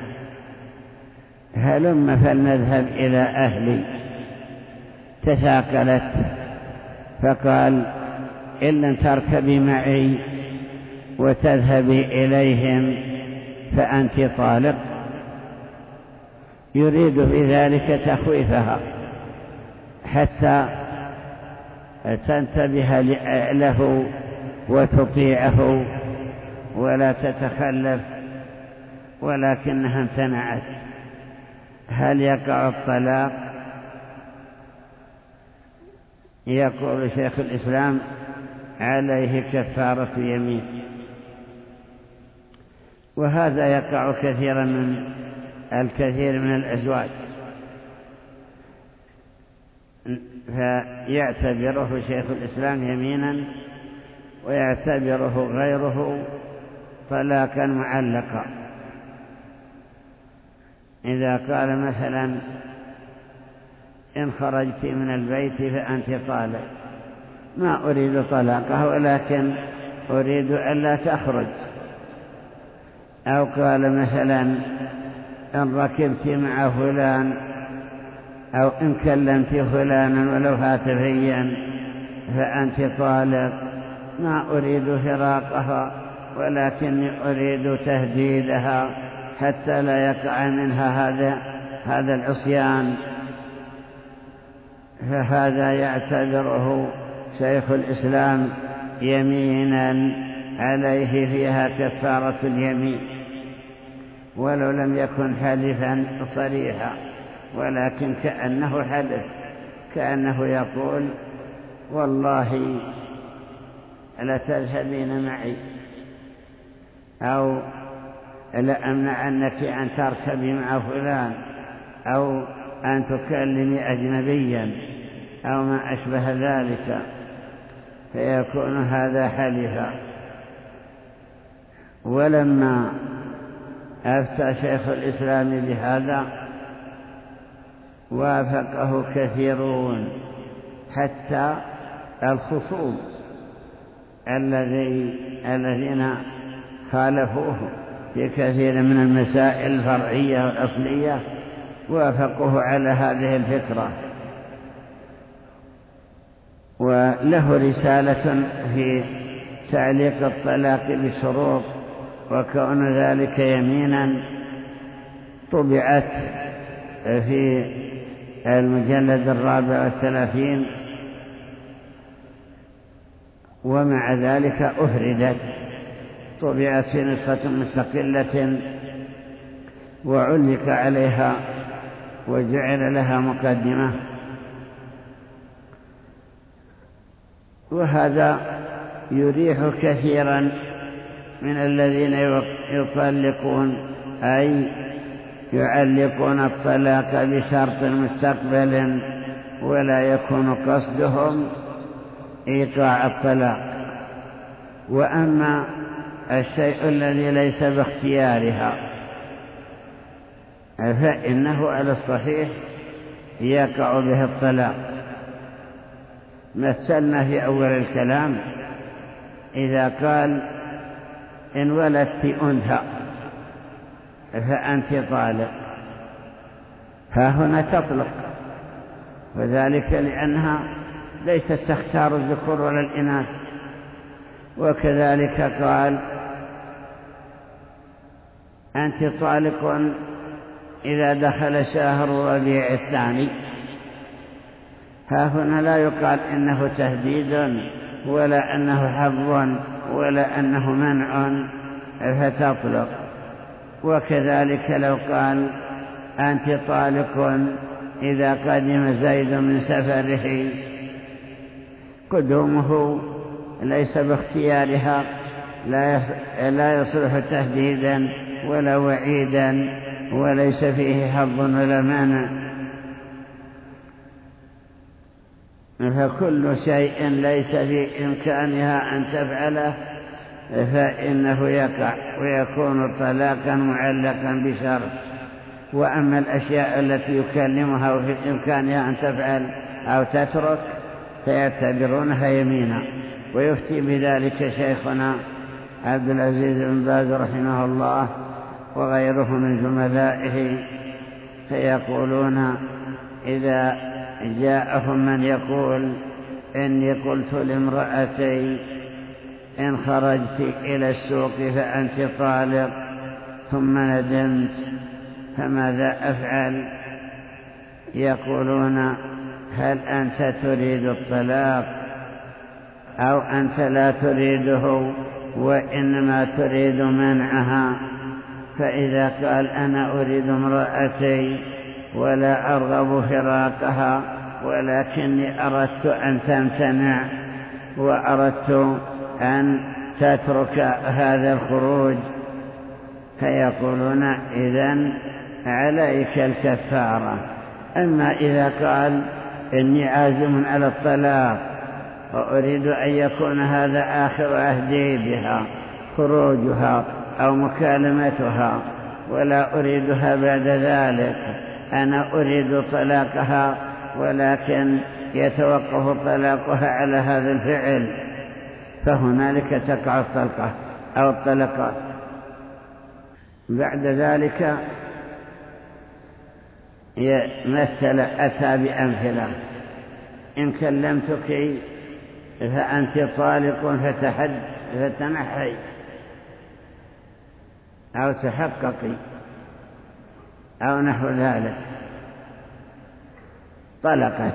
هلم فلنذهب إلى أهلي، تثاقلت فقال إن لم تركبي معي وتذهبي إليهم فأنت طالق، يريد بذلك تخويفها حتى تنتبه له وتطيعه ولا تتخلف، ولكنها امتنعت. هل يقع الطلاق؟ يقول شيخ الإسلام عليه كفارة يمين. وهذا يقع كثيرا من الكثير من الأزواج، فيعتبره شيخ الإسلام يمينا ويعتبره غيره طلاقا معلقا. إذا قال مثلا إن خرجت من البيت فأنت طالق، ما أريد طلاقها ولكن أريد ألا تخرج. أو قال مثلا إن ركبت مع فلان أو إن كلمت فلانا ولو هاتفيا فأنت طالق، ما أريد فراقها ولكني أريد تهديدها حتى لا يقع منها هذا هذا العصيان. فهذا يعتبره شيخ الإسلام يمينا عليه فيها كفارة اليمين، ولو لم يكن حلفا صريحا، ولكن كأنه حلف، كأنه يقول والله لتذهبين معي أو لأمنعنك أن تركبي مع فلان أو أن تكلمي أجنبيا أو ما أشبه ذلك، فيكون هذا حلفا. ولما أفتى شيخ الإسلام بهذا وافقه كثيرون، حتى الخصوم الذين خالفوه في كثير من المسائل الفرعية والأصلية وافقوه على هذه الفكرة. وله رسالة في تعليق الطلاق بشروط وكون ذلك يمينا، طبعت في المجلد الرابع والثلاثين، ومع ذلك أفردت، طبعت في نسخة مستقلة وعلق عليها وجعل لها مقدمة. وهذا يريح كثيرا من الذين يطلقون، أي يعلقون الطلاق بشرط مستقبل ولا يكون قصدهم إيقاع الطلاق. وأما الشيء الذي ليس باختيارها فإنه على الصحيح يقع به الطلاق. مثلنا في أول الكلام إذا قال إن ولدت أنثى فأنت طالق، فهنا تطلق، وذلك لأنها ليست تختار الذكور ولا الإناث. وكذلك قال أنت طالق إذا دخل شهر ربيع الثاني، ها هنا لا يقال إنه تهديد ولا أنه حظ ولا أنه منع فتطلق. وكذلك لو قال أنت طالق إذا قدم زيد من سفره، قدومه ليس باختيارها، لا يصلح تهديدا ولا وعيدا، وليس فيه حظ ولا مانع. فكل شيء ليس في إمكانها أن تفعله فإنه يقع ويكون طلاقا معلقا بشرط. وأما الأشياء التي يكلمها وفي إمكانها أن تفعل أو تترك فيعتبرونها يمينا. ويفتي بذلك شيخنا عبد العزيز بن باز رحمه الله وغيره من زملائه، فيقولون إذا جاءهم من يقول إني قلت لامرأتي إن خرجت إلى السوق فأنت طالق ثم ندمت فماذا أفعل؟ يقولون هل أنت تريد الطلاق أو أنت لا تريده وإنما تريد منعها؟ فإذا قال أنا أريد امرأتي ولا أرغب فراقها ولكني أردت أن تمتنع وأردت أن تترك هذا الخروج، فيقولون إذن عليك الكفارة. أما إذا قال إني عازم على الطلاق وأريد أن يكون هذا آخر عهدي بها خروجها أو مكالمتها ولا أريدها بعد ذلك، أنا أريد طلاقها ولكن يتوقف طلاقها على هذا الفعل، فهنالك تقع الطلقة أو الطلقات. بعد ذلك مثل أتى بأمثلة: إن كلمتك فأنت طالق فتحد فتنحي أو تحققي أو نحو ذلك، طلقت،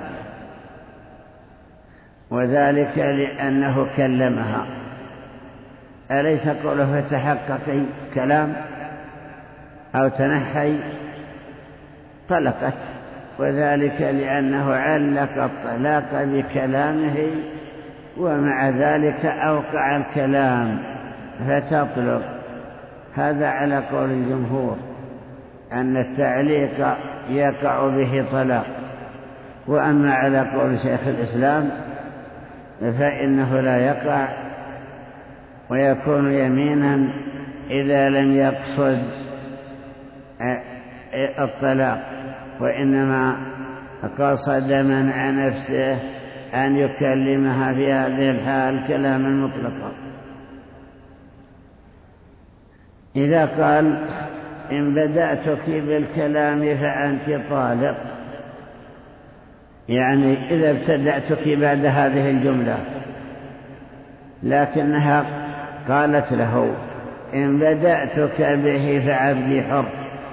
وذلك لأنه كلمها. أليس قوله فتحققي كلام أو تنحي؟ طلقت، وذلك لأنه علق الطلاق بكلامه ومع ذلك أوقع الكلام فتطلق. هذا على قول الجمهور أن التعليق يقع به طلاق. وأما على قول شيخ الإسلام فإنه لا يقع ويكون يمينا إذا لم يقصد الطلاق، وإنما قصد منع نفسه أن يكلمها في هذه الحال كلاما مطلقا. إذا قال إن بدأتك بالكلام فأنت طالق، يعني إذا ابتدأتك بعد هذه الجملة لكنها قالت له إن بدأتك به فعبدي حر،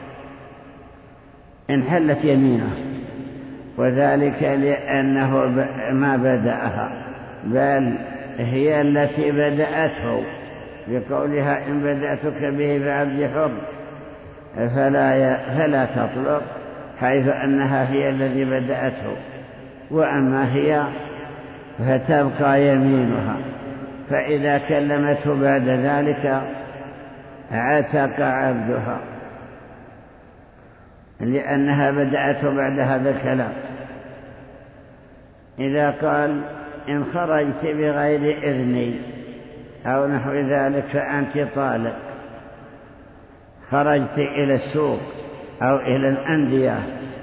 انحلت يمينه، وذلك لأنه ما بدأها بل هي التي بدأته بقولها إن بدأتك به فعبدي حر، فلا, فلا تطلق حيث أنها هي التي بدأته. وأما هي فتبقى يمينها، فإذا كلمته بعد ذلك عتق عبدها لأنها بدأته بعد هذا الكلام. إذا قال إن خرجت بغير إذني أو نحو ذلك فأنت طالق، خرجت إلى السوق أو إلى الأندية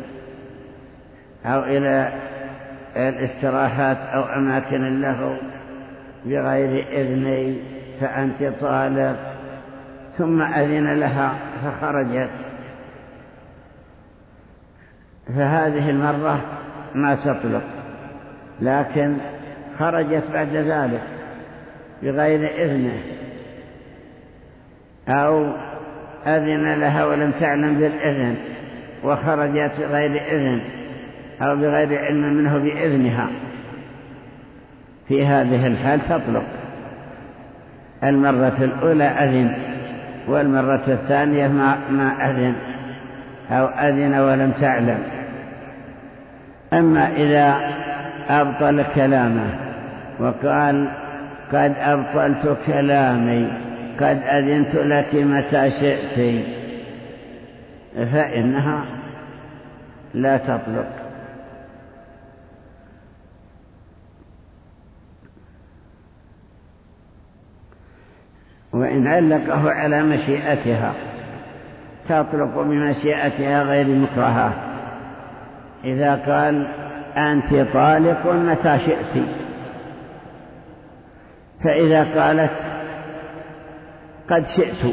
أو إلى الاستراحات أو أماكن اللهو بغير إذني فأنت طالق، ثم أذن لها فخرجت، فهذه المرة ما تطلق، لكن خرجت بعد ذلك بغير إذنه أو أذن لها ولم تعلم بالإذن وخرجت بغير إذن أو بغير علم منه بإذنها، في هذه الحال تطلق. المرة الأولى أذن، والمرة الثانية ما, ما أذن أو أذن ولم تعلم. أما إذا أبطل كلامه وقال قد أبطلت كلامي قد أذنت لك متى شئت، فإنها لا تطلق. وإن علقه على مشيئتها تطلق بمشيئتها غير مكرهة. إذا قال أنت طالق متى شئت، فإذا قالت قد شئت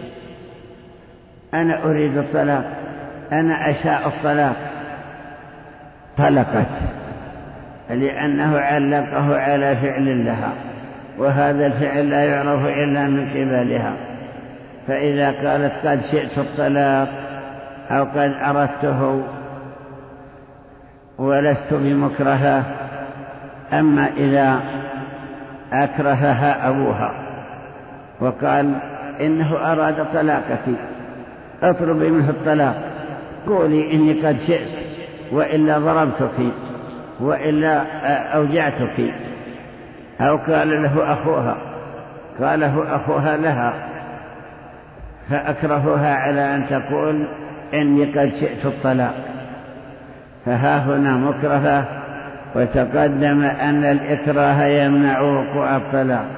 أنا أريد الطلاق أنا أشاء الطلاق طلقت، لأنه علقه على فعل لها، وهذا الفعل لا يعرف إلا من قبلها. فإذا قالت قد شئت الطلاق أو قد أردته ولست بمكرهة. أما إذا أكرهها أبوها وقال إنه أراد طلاقك اطلبي منه الطلاق، قولي إني قد شئت وإلا ضربتك وإلا أوجعتك، أو قال له أخوها قاله أخوها لها فأكرهها على أن تقول إني قد شئت الطلاق، فها هنا مكرهة. وتقدم أن الإكراه يمنع وقوع الطلاق.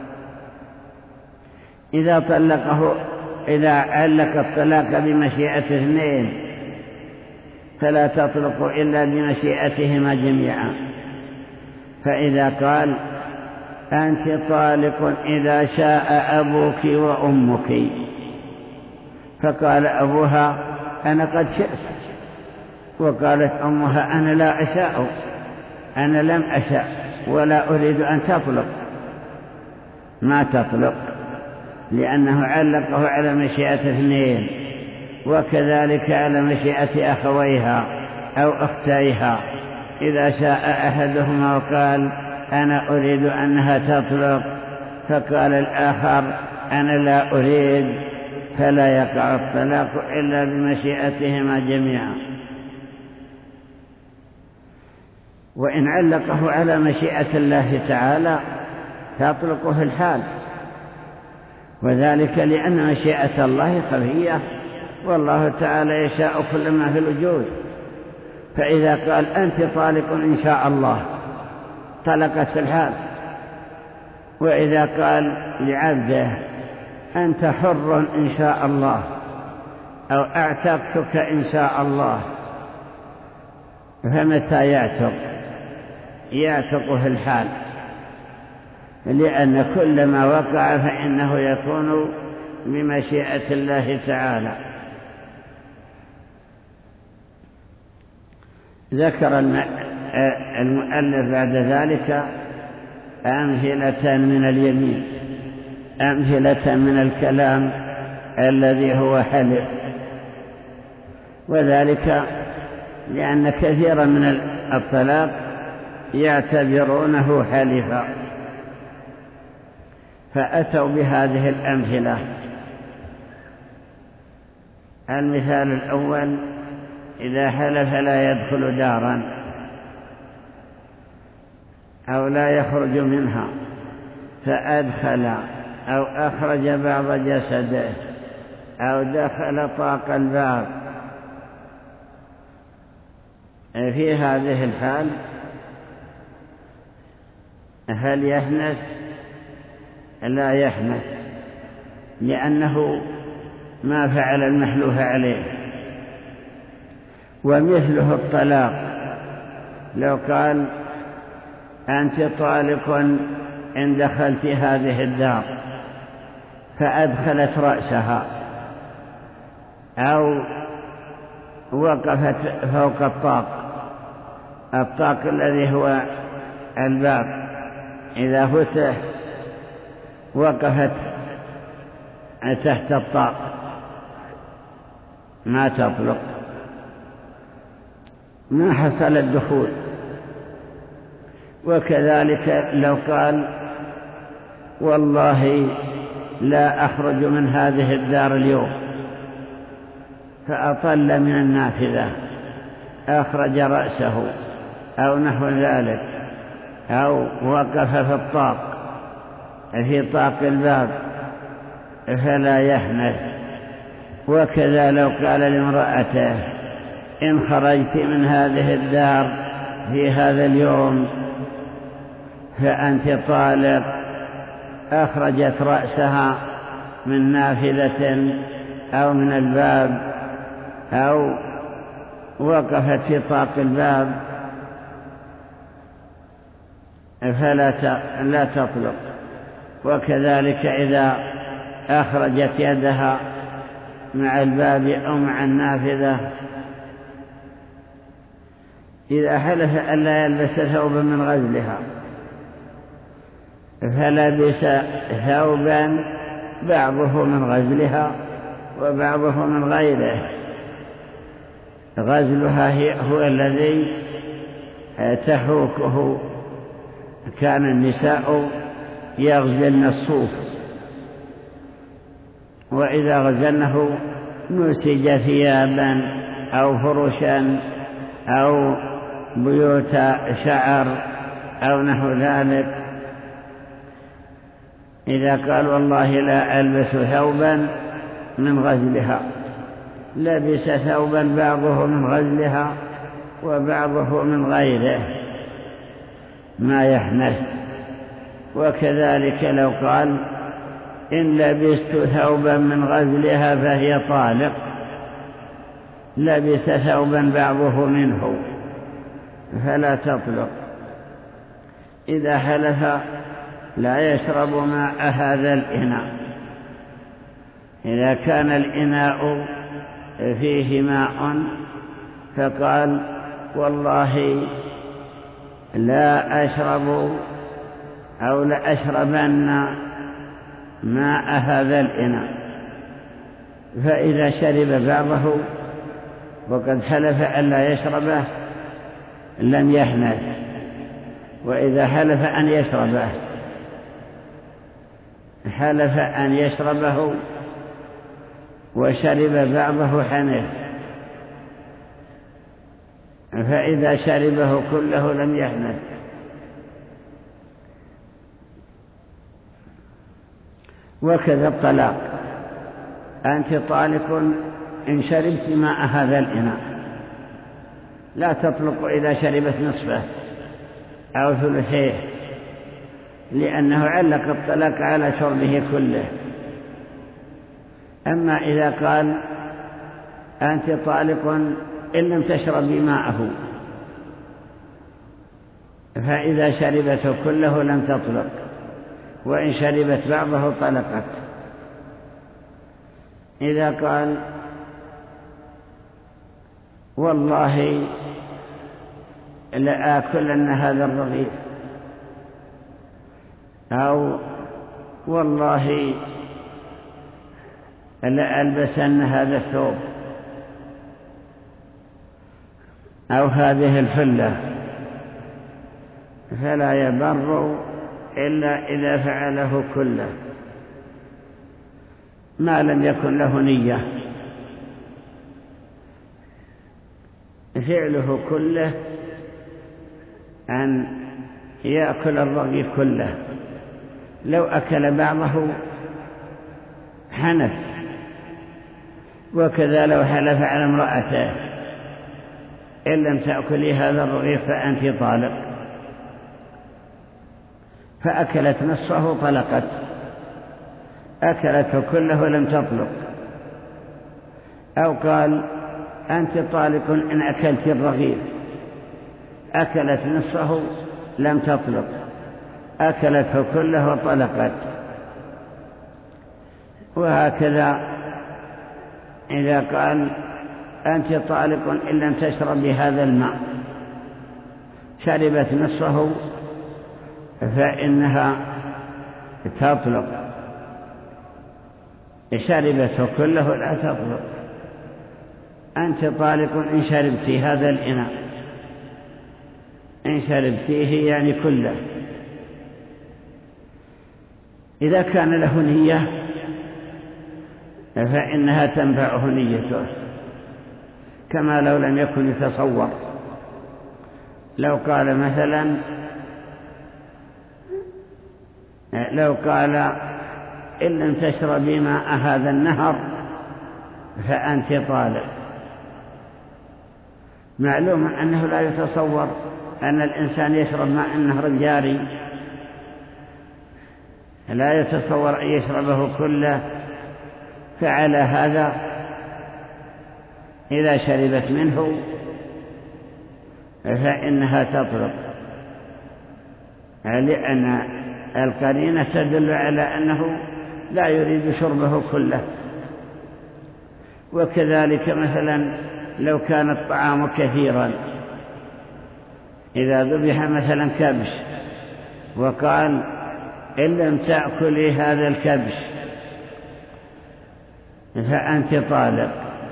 إذا طلقه إذا علق الطلاق بمشيئة اثنين فلا تطلق إلا بمشيئتهما جميعا. فإذا قال أنت طالق إذا شاء أبوك وأمك، فقال أبوها أنا قد شئت، وقالت أمها أنا لا أشاء أنا لم أشاء ولا أريد أن تطلق، ما تطلق، لأنه علقه على مشيئة اثنين، وكذلك على مشيئة أخويها أو أختيها. إذا شاء أحدهما وقال أنا أريد أنها تطلق فقال الآخر أنا لا أريد، فلا يقع الطلاق إلا بمشيئتهما جميعا. وإن علقه على مشيئة الله تعالى تطلق في الحال، وذلك لأن مشيئة الله خفية والله تعالى يشاء كل ما في الوجود. فإذا قال أنت طالق إن شاء الله طلقت في الحال. وإذا قال لعبده أنت حر إن شاء الله أو أعتقتك إن شاء الله، فمتى يعتق؟ يعتق في الحال، لأن كل ما وقع فإنه يكون بمشيئة الله تعالى. ذكر المؤلف بعد ذلك أمثلة من اليمين، أمثلة من الكلام الذي هو حلف، وذلك لأن كثيرا من الطلاق يعتبرونه حلفا، فأتوا بهذه الأمثلة. المثال الأول إذا حلف لا يدخل دارا أو لا يخرج منها فأدخل أو أخرج بعض جسده أو دخل طاق الباب، في هذه الحال هل يحنث؟ لا يحنث، لأنه ما فعل المحلوف عليه، ومثله الطلاق، لو قال أنت طالق إن دخلت هذه الدار فأدخلت رأسها أو وقفت فوق الطاق، الطاق الذي هو الباب إذا فتح وقفت تحت الطاق ما تطلق، ما حصل الدخول. وكذلك لو قال والله لا أخرج من هذه الدار اليوم فأطل من النافذة، أخرج رأسه أو نحو ذلك، أو وقف في الطاق في طاق الباب فلا يحنث. وكذا لو قال لامرأته إن خرجت من هذه الدار في هذا اليوم فأنت طالق، أخرجت رأسها من نافذة أو من الباب أو وقفت في طاق الباب فلا لا تطلق. وكذلك إذا أخرجت يدها مع الباب أو مع النافذة، إذا حلف ألا يلبس ثوبا من غزلها فلبس ثوبا بعضه من غزلها وبعضه من غيره. غزلها هو الذي تحوكه، كان النساء يغزلن الصوف، وإذا غزلنه نسج ثيابا أو فرشا أو بيوت شعر أو نحو ذلك. إذا قال والله لا ألبس ثوبا من غزلها لبس ثوبا بعضه من غزلها وبعضه من غيره ما يحنث. وكذلك لو قال إن لبست ثوبا من غزلها فهي طالق، لبس ثوبا بعضه منه فلا تطلق. إذا حلف لا يشرب ماء هذا الإناء، إذا كان الإناء فيه ماء فقال والله لا أشرب أو لا أشربن ماء هذا الإناء، فإذا شرب بعضه وقد حلف ألا يشربه لم يحنث. وإذا حلف أن يشربه حلف أن يشربه وشرب بعضه حنث، فإذا شربه كله لم يحنث. وكذا الطلاق، أنت طالق إن شربت ماء هذا الإناء، لا تطلق إذا شربت نصفه أو ثلثيه، لأنه علق الطلاق على شربه كله. أما إذا قال أنت طالق إن لم تشربي ماءه، فإذا شربته كله لم تطلق، وإن شربت بعضه طلقت. إذا قال والله لآكلن هذا الرغيف، أو والله لألبسن هذا الثوب أو هذه الحلة، فلا يبر إلا إذا فعله كله ما لم يكن له نية. فعله كله أن يأكل الرغيف كله، لو أكل بعضه حنث. وكذا لو حلف على امرأته إن لم تأكلي هذا الرغيف فأنت طالق، فأكلت نصفه طلقت، أكلته كله لم تطلق. أو قال أنت طالق إن أكلت الرغيف، أكلت نصفه لم تطلق، أكلته كله وطلقت. وهكذا إذا قال أنت طالق إن لم تشربي هذا الماء، شربت نصفه فإنها تطلق، شربته كله لا تطلق. أنت طالق إن شربتي هذا الإناء، إن شربتيه يعني كله. إذا كان له نية فإنها تنفعه نيته، كما لو لم يكن يتصور. لو قال مثلا لو قال إن لم تشربي ماء هذا النهر فأنت طالق، معلوم أنه لا يتصور أن الإنسان يشرب ماء النهر الجاري، لا يتصور أن يشربه كله. فعلى هذا إذا شربت منه فإنها تطلق، لأن القرينة تدل على أنه لا يريد شربه كله. وكذلك مثلا لو كان الطعام كثيرا، إذا ذبح مثلا كبش وقال إن لم تأكلي هذا الكبش فأنت طالق،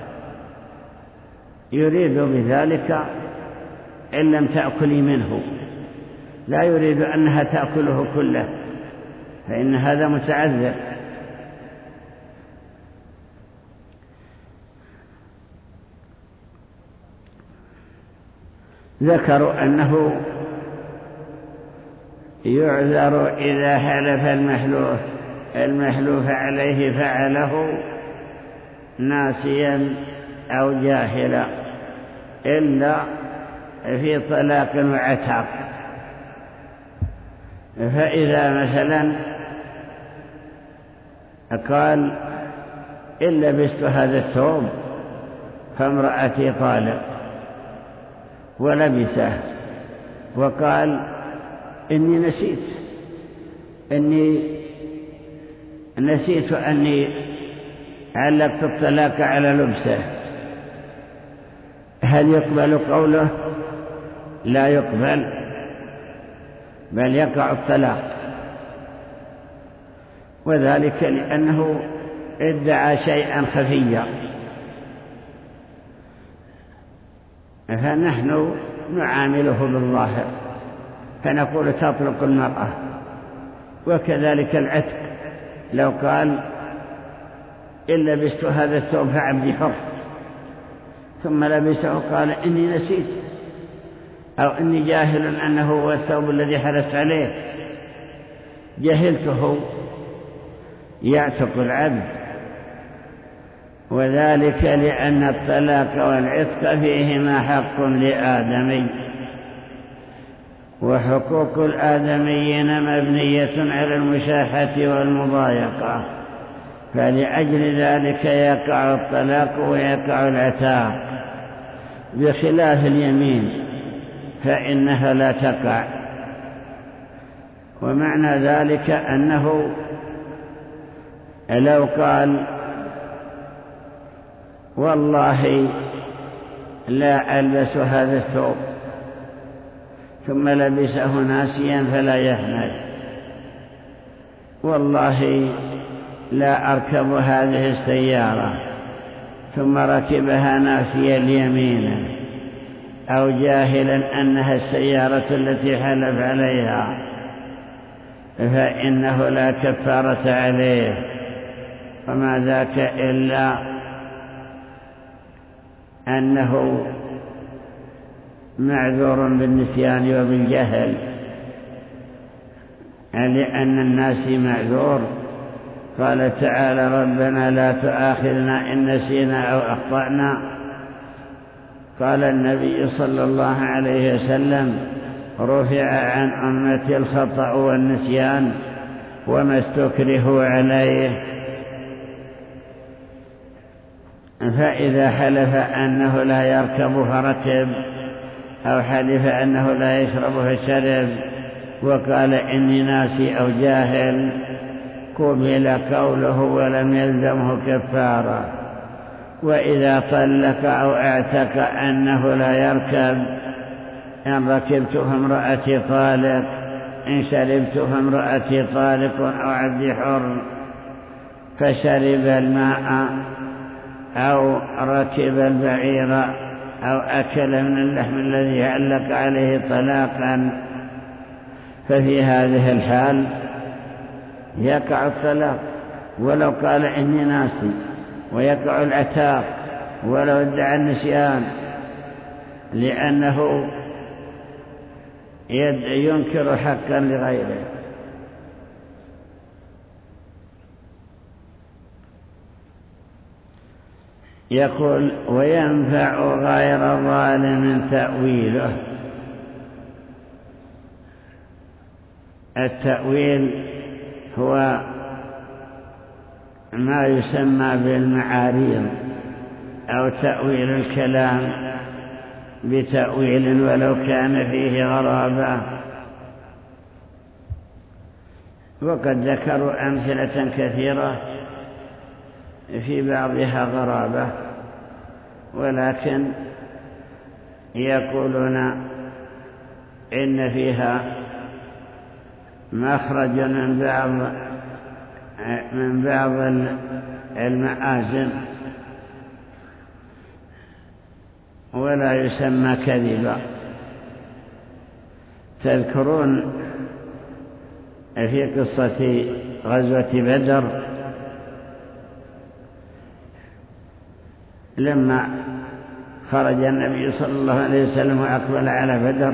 يريد بذلك إن لم تأكلي منه، لا يريد أنها تأكله كله، فإن هذا متعذر. ذكروا أنه يعذر إذا حلف المحلوف المحلوف عليه فعله ناسيا أو جاهلا، إلا في طلاق وعتاق. فإذا مثلا قال إن لبست هذا الثوب فامرأتي طالق، ولبسه وقال إني نسيت إني نسيت أني علقت الطلاق على لبسه، هل يقبل قوله؟ لا يقبل، بل يقع الطلاق، وذلك لأنه ادعى شيئا خفيا. فنحن نعامله بالظاهر فنقول تطلق المرأة. وكذلك العتق، لو قال إن لبست هذا الثوب فعبدي حر، ثم لبسه قال إني نسيت أو إني جاهل أنه هو الثوب الذي حلفت عليه، جهلته، يعتق العبد. وذلك لأن الطلاق والعتق فيهما حق لآدمي، وحقوق الآدميين مبنية على المشاحة والمضايقة، فلأجل ذلك يقع الطلاق ويقع العتاق، بخلاف اليمين فإنها لا تقع. ومعنى ذلك أنه لو قال والله لا ألبس هذا الثوب ثم لبسه ناسيا فلا يحمل، والله لا أركب هذه السيارة ثم ركبها ناسيا اليمين أو جاهلا أنها السيارة التي حلف عليها، فإنه لا كفارة عليه، وما ذاك إلا أنه معذور بالنسيان وبالجهل، لأن الناس معذور. قال تعالى ربنا لا تؤاخذنا إن نسينا أو أخطأنا. قال النبي صلى الله عليه وسلم رفع عن أمتي الخطأ والنسيان وما استكرهوا عليه. فإذا حلف أنه لا يركب فركب، أو حلف أنه لا يشرب فشرب، وقال إني ناسي أو جاهل، قبل قوله ولم يلزمه كفارة. وإذا طلق أو اعتق أنه لا يركب، إن ركبت فامرأتي طالق، إن شربت فامرأتي طالق أو عبد حر، فشرب الماء أو ركب البعير أو أكل من اللحم الذي علق عليه طلاقا، ففي هذه الحال يقع الطلاق ولو قال إني ناسي، ويقع العتاق ولو ادعى النسيان، لأنه ينكر حقا لغيره. يقول وينفع غير ظالم تأويله. التأويل هو ما يسمى بالمعاريض أو تأويل الكلام بتأويل ولو كان فيه غرابة، وقد ذكروا أمثلة كثيرة في بعضها غرابة، ولكن يقولون إن فيها مخرج من بعض من بعض المآزم ولا يسمى كذبا. تذكرون في قصة غزوة بدر لما خرج النبي صلى الله عليه وسلم وأقبل على بدر،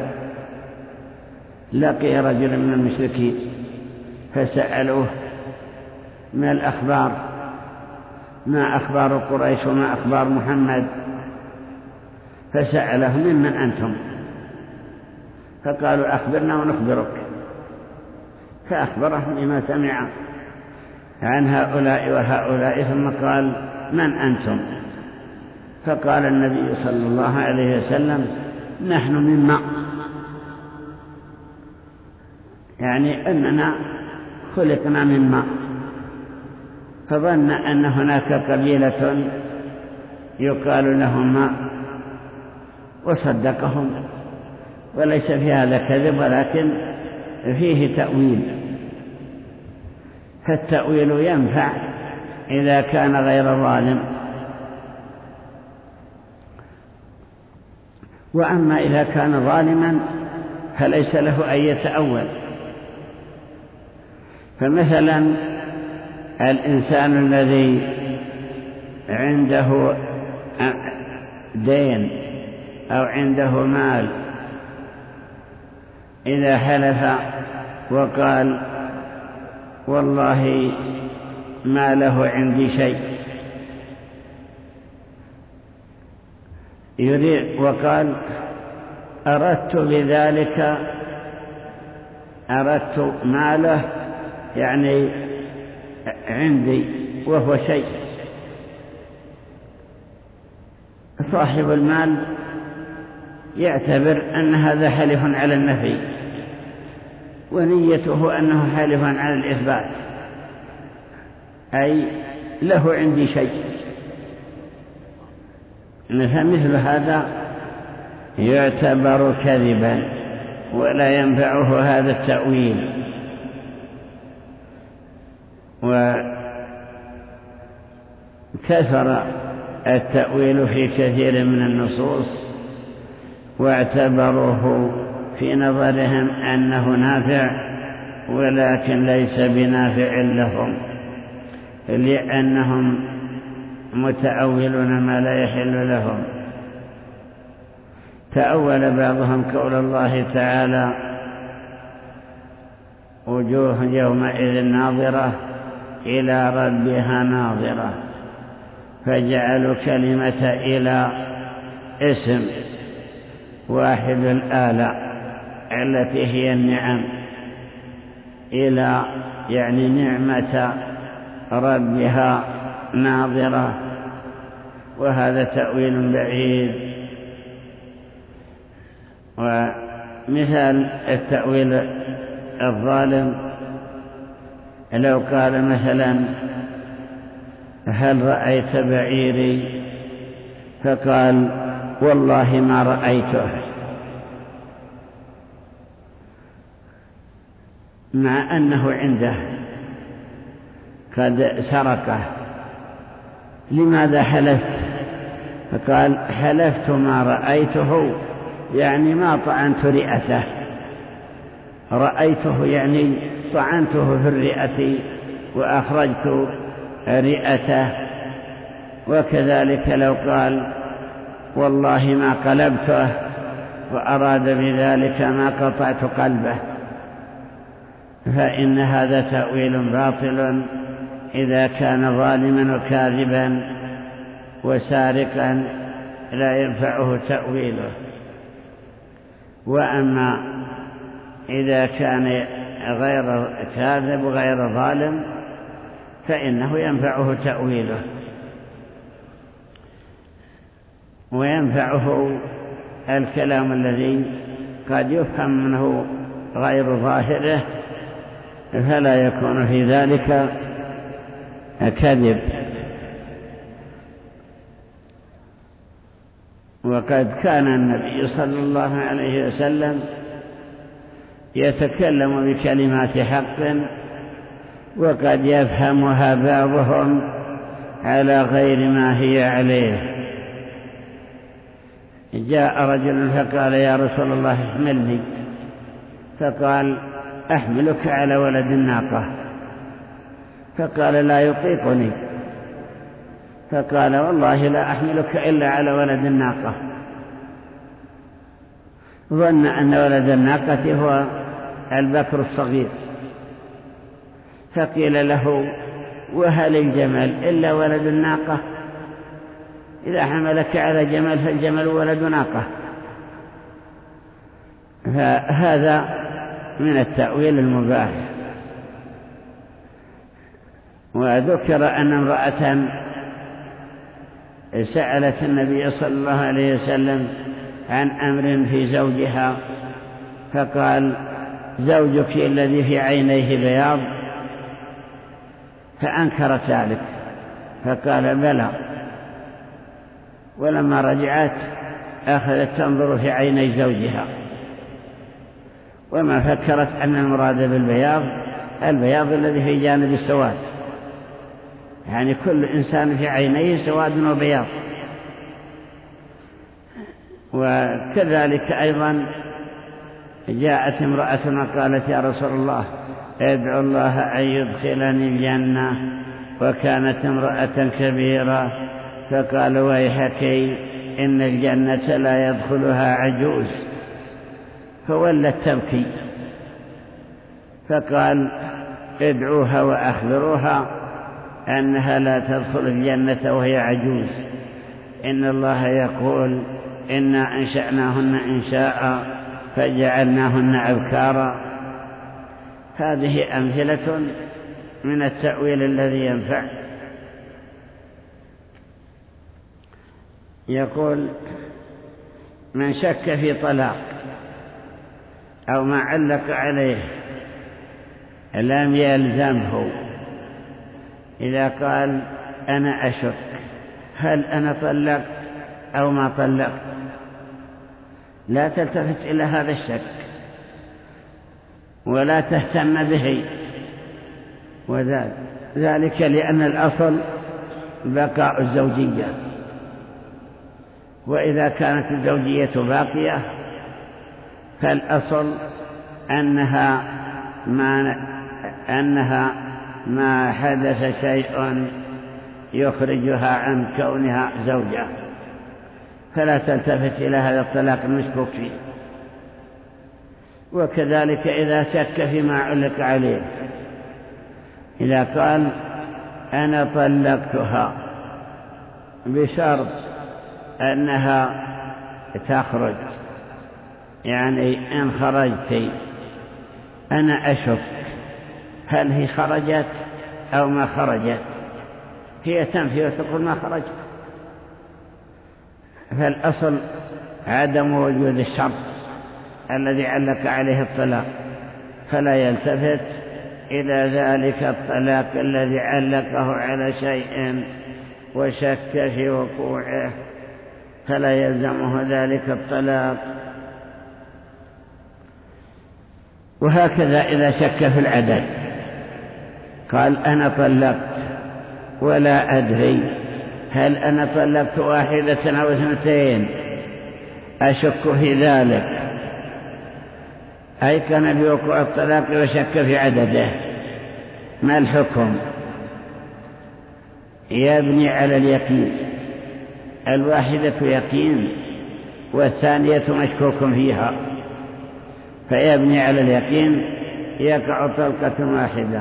لقي رجل من المشركين فسألوه ما الأخبار، ما أخبار قريش وما أخبار محمد؟ فسأله ممن أنتم؟ فقالوا أخبرنا ونخبرك. فأخبرهم بما سمع عن هؤلاء وهؤلاء، ثم قال من أنتم؟ فقال النبي صلى الله عليه وسلم نحن من ماء، يعني أننا خلقنا من ماء. فظن أن هناك قبيلة يقال لهم ماء وصدقهم، وليس في هذا كذب ولكن فيه تأويل. فالتأويل ينفع إذا كان غير ظالم، وأما إذا كان ظالما فليس له أن يتأول. فمثلا الإنسان الذي عنده دين أو عنده مال، إذا حلف وقال والله ما له عندي شيء، يريد وقال أردت بذلك أردت ماله، يعني عندي وهو شيء، صاحب المال يعتبر أن هذا حلف على النفي، ونيته أنه حلف على الإثبات، أي له عندي شيء. فمثل هذا يعتبر كذبا ولا ينفعه هذا التأويل. وكثر التأويل في كثير من النصوص، واعتبروه في نظرهم أنه نافع، ولكن ليس بنافع لهم، لأنهم متأولون ما لا يحل لهم. تأول بعضهم قول الله تعالى وجوه يومئذ ناظرة إلى ربها ناظرة، فجعلوا كلمة إلى اسم واحد الآلاء التي هي النعم، إلى يعني نعمة ربها ناظرة، وهذا تأويل بعيد. ومثال التأويل الظالم لو قال مثلا هل رأيت بعيري فقال والله ما رأيته، مع أنه عنده قد سرقه، لماذا حلفت؟ فقال حلفت ما رأيته، يعني ما طعنت رئته، رأيته يعني طعنته في الرئة وأخرجت رئته. وكذلك لو قال والله ما قلبته وأراد بذلك ما قطعت قلبه، فإن هذا تأويل باطل إذا كان ظالما وكاذبا وسارقا لا ينفعه تأويله. وأما إذا كان غير كاذب وغير ظالم فإنه ينفعه تأويله، وينفعه الكلام الذي قد يفهم منه غير ظاهره، فلا يكون في ذلك كذب. وقد كان النبي صلى الله عليه وسلم يتكلم بكلمات حق وقد يفهمها بعضهم على غير ما هي عليه. جاء رجل فقال يا رسول الله احملني، فقال أحملك على ولد الناقة، فقال لا يطيقني، فقال والله لا أحملك إلا على ولد الناقة. ظن أن ولد الناقة هو البكر الصغير، فقيل له وهل الجمل إلا ولد الناقة؟ إذا حملك على جمل فالجمل ولد ناقة. فهذا من التأويل المباح. وذكر أن امرأة سألت النبي صلى الله عليه وسلم عن أمر في زوجها، فقال زوجك الذي في عينيه بياض، فأنكرت ذلك، فقال بلى. ولما رجعت أخذت تنظر في عيني زوجها، وما فكرت أن المراد بالبياض البياض الذي في جانب السواد، يعني كل إنسان في عينيه سواد وبياض. وكذلك أيضا جاءت امرأة وقالت يا رسول الله ادعو الله أن يدخلني الجنة، وكانت امرأة كبيرة، فقال ويحك إن الجنة لا يدخلها عجوز، فولت تبكي، فقال ادعوها وأخبروها أنها لا تدخل الجنة وهي عجوز، إن الله يقول إنا أنشأناهن إنشاء فجعلناهن أبكارا. هذه أمثلة من التأويل الذي ينفع. يقول من شك في طلاق أو ما علق عليه لم يلزمه إذا قال أنا أشك هل أنا طلقت أو ما طلقت، لا تلتفت إلى هذا الشك ولا تهتم به، وذلك لأن الأصل بقاء الزوجية، وإذا كانت الزوجية باقية فالأصل أنها ما, أنها ما حدث شيء يخرجها عن كونها زوجة، فلا تلتفت إلى هذا الطلاق المشكوك فيه. وكذلك إذا شك فيما علق عليه، إذا قال أنا طلقتها بشرط أنها تخرج، يعني إن خرجت أنا أشك هل هي خرجت أو ما خرجت، هي تنفي وتقول ما خرجت، فالأصل عدم وجود الشرط الذي علق عليه الطلاق، فلا يلتفت إلى ذلك الطلاق الذي علقه على شيء وشك في وقوعه، فلا يلزمه ذلك الطلاق. وهكذا إذا شك في العدد، قال أنا طلقت ولا أدري هل أنا طلقت واحدة أو اثنتين، أشك في ذلك، أي كان بوقوع الطلاق وشك في عدده، ما الحكم؟ يبني على اليقين، الواحدة يقين والثانية مشكوك فيها، فيبني على اليقين يقع طلقة واحدة.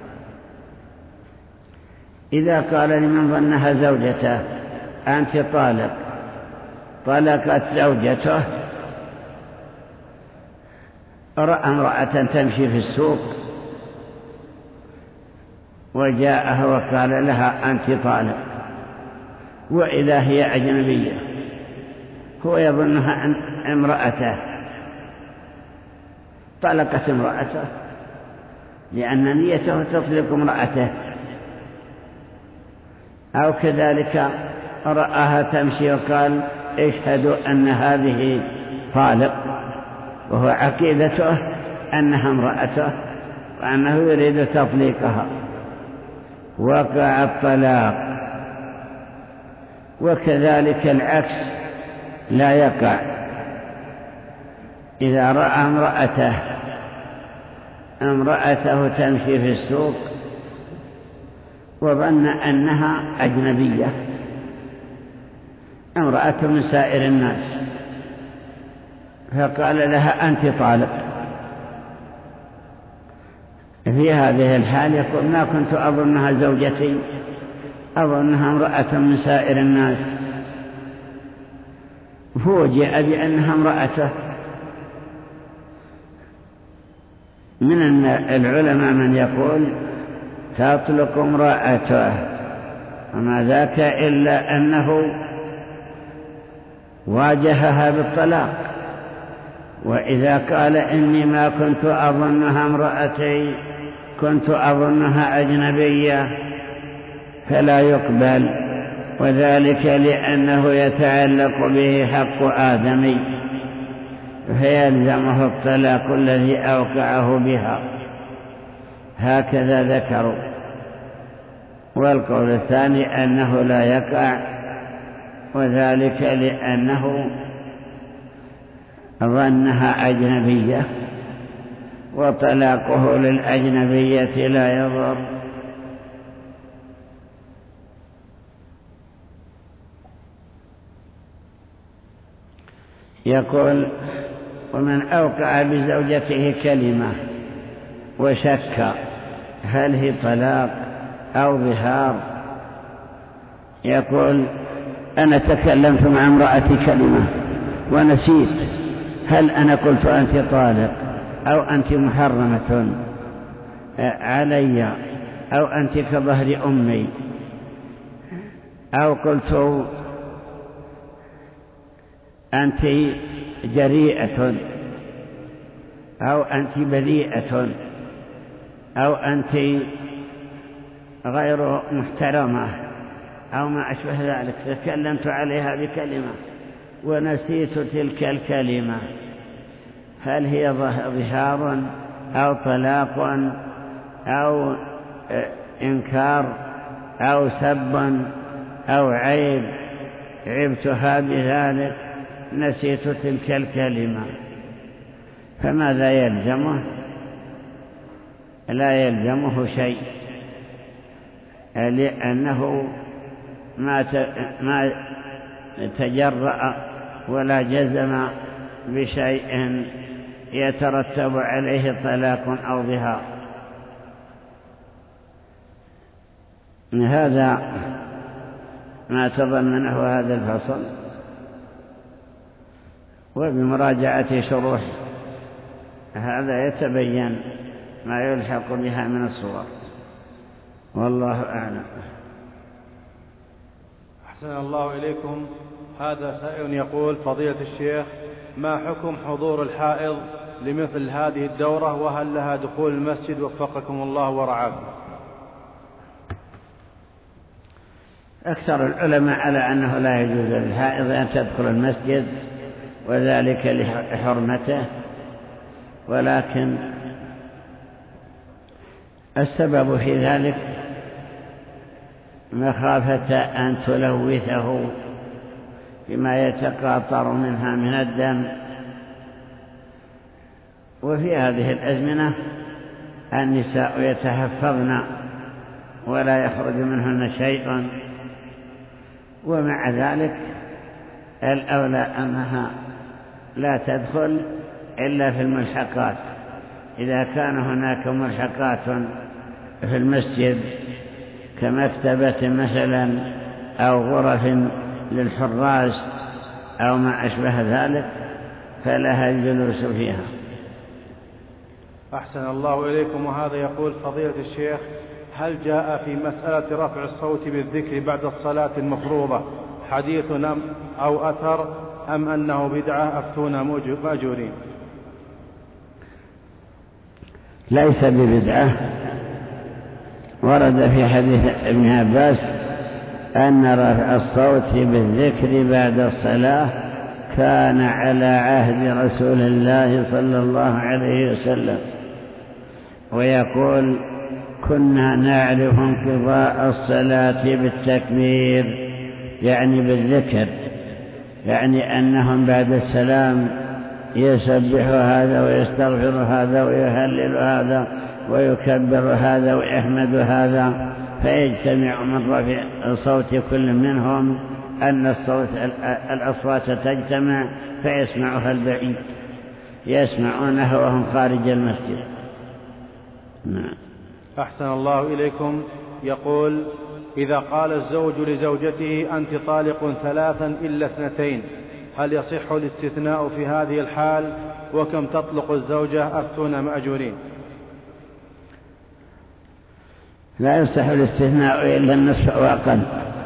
إذا قال لمن ظنها زوجته أنت طالق، طلقت زوجته، رأى امرأة تمشي في السوق وجاءها وقال لها أنت طالق، وإذا هي أجنبية، هو يظنها امرأته، طلقت امرأته لأن نيته تطلق امرأته. أو كذلك رآها تمشي وقال اشهدوا أن هذه طالق، وهو عقيدته أنها امرأته وأنه يريد تطليقها، وقع الطلاق. وكذلك العكس لا يقع. إذا رأى امرأته امرأته تمشي في السوق وظن أنها أجنبية، امرأة من سائر الناس، فقال لها أنت طالق، في هذه الحال يقول ما كنت أظنها زوجتي، أظنها امرأة من سائر الناس، فوجئ بأنها امرأته. من العلماء من يقول تطلق امرأته، وما ذاك إلا أنه واجهها بالطلاق. وإذا قال إني ما كنت أظنها امرأتي، كنت أظنها أجنبية، فلا يقبل، وذلك لأنه يتعلق به حق آدمي، فيلزمه الطلاق الذي أوقعه بها. هكذا ذكروا. والقول الثاني أنه لا يقع، وذلك لأنه ظنها أجنبية، وطلاقه للأجنبية لا يضر. يقول ومن أوقع بزوجته كلمة وشك هل هي طلاق أو ظهار، يقول أنا تكلمت مع امرأتي كلمة ونسيت هل أنا قلت أنت طالق أو أنت محرمة علي أو أنت كظهر أمي، أو قلت أنت جريئة أو أنت بريئة أو أنت غير محترمة أو ما أشبه ذلك، تكلمت عليها بكلمة ونسيت تلك الكلمة، هل هي ظهار أو طلاق أو إنكار أو سب أو عيب، عبتها بذلك، نسيت تلك الكلمة، فماذا يلزمه؟ لا يلزمه شيء، لأنه ما تجرأ ولا جزم بشيء يترتب عليه طلاق أو ظهار. هذا ما تضمنه هذا الفصل، وبمراجعة شروح هذا يتبين ما يلحق بها من الصور، والله أعلم. أحسن الله إليكم. هذا سائل يقول: فضيلة الشيخ، ما حكم حضور الحائض لمثل هذه الدورة، وهل لها دخول المسجد وفقكم الله ورعاكم؟ أكثر العلماء على أنه لا يجوز للحائض أن تدخل المسجد، وذلك لحرمته، ولكن السبب في ذلك مخافة أن تلوثه بما يتقاطر منها من الدم. وفي هذه الأزمنة النساء يتحفظن ولا يخرج منهن شيء، ومع ذلك الأولى أنها لا تدخل إلا في الملحقات. إذا كان هناك ملحقات في المسجد كمكتبة مثلا أو غرف للحراس أو ما أشبه ذلك فلها الجلوس فيها. أحسن الله إليكم. وهذا يقول: فضيلة الشيخ، هل جاء في مسألة رفع الصوت بالذكر بعد الصلاة المفروضة حديث أو أثر، أم أنه بدعة؟ أفتونا مأجورين. ليس ببدعة. ورد في حديث ابن عباس أن رفع الصوت بالذكر بعد الصلاة كان على عهد رسول الله صلى الله عليه وسلم، ويقول: كنا نعرف انقضاء الصلاة بالتكبير، يعني بالذكر، يعني أنهم بعد السلام يسبح هذا ويستغفر هذا ويهلل هذا ويكبر هذا ويحمد هذا، فيجتمع من رفع صوت كل منهم أن الصوت الأصوات تجتمع فيسمعها البعيد، يسمعونها وهم خارج المسجد. نعم. أحسن الله إليكم. يقول: إذا قال الزوج لزوجته: أنت طالق ثلاثا إلا اثنتين، هل يصح الاستثناء في هذه الحال؟ وكم تطلق الزوجة؟ أفتونا مأجورين. لا يصح الاستثناء إلا النصف وأقل،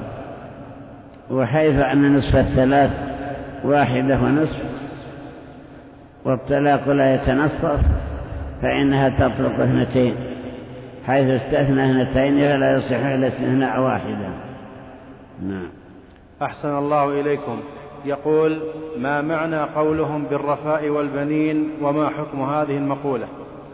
وحيث أن نصف الثلاث واحدة ونصف والطلاق لا يتنصف فإنها تطلق اثنتين، حيث استثنى اثنتين فلا يصح إلا استثناء واحدة. نعم. أحسن الله إليكم. يقول: ما معنى قولهم بالرفاء والبنين، وما حكم هذه المقولة؟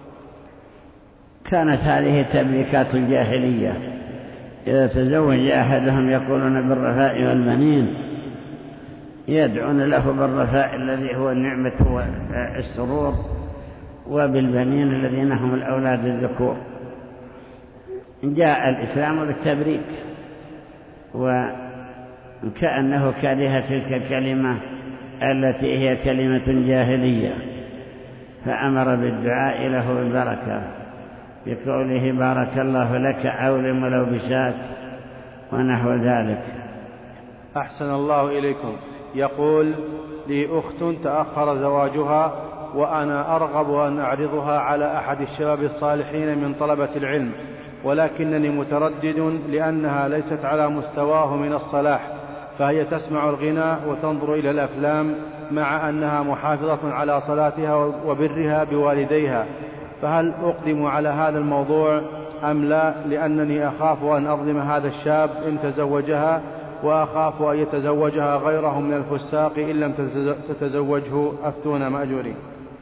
كانت هذه تبريكات الجاهلية، إذا تزوج أحدهم يقولون بالرفاء والبنين، يدعون له بالرفاء الذي هو النعمة والسرور، وبالبنين الذين هم الأولاد الذكور. جاء الإسلام بالتبريك، وكأنه كره تلك الكلمة التي هي كلمة جاهلية، فأمر بالدعاء له بالبركة بقوله: بارك الله لك، أولم ولو بشاك، ونحو ذلك. أحسن الله إليكم. يقول: لي أخت تأخر زواجها، وأنا أرغب أن أعرضها على أحد الشباب الصالحين من طلبة العلم، ولكنني متردد لأنها ليست على مستواه من الصلاح، فهي تسمع الغناء وتنظر إلى الأفلام، مع أنها محافظة على صلاتها وبرها بوالديها، فهل أقدم على هذا الموضوع أم لا؟ لأنني أخاف أن أظلم هذا الشاب إن تزوجها، وأخاف أن يتزوجها غيره من الفساق إن لم تتزوجه. أفتونا مأجورين.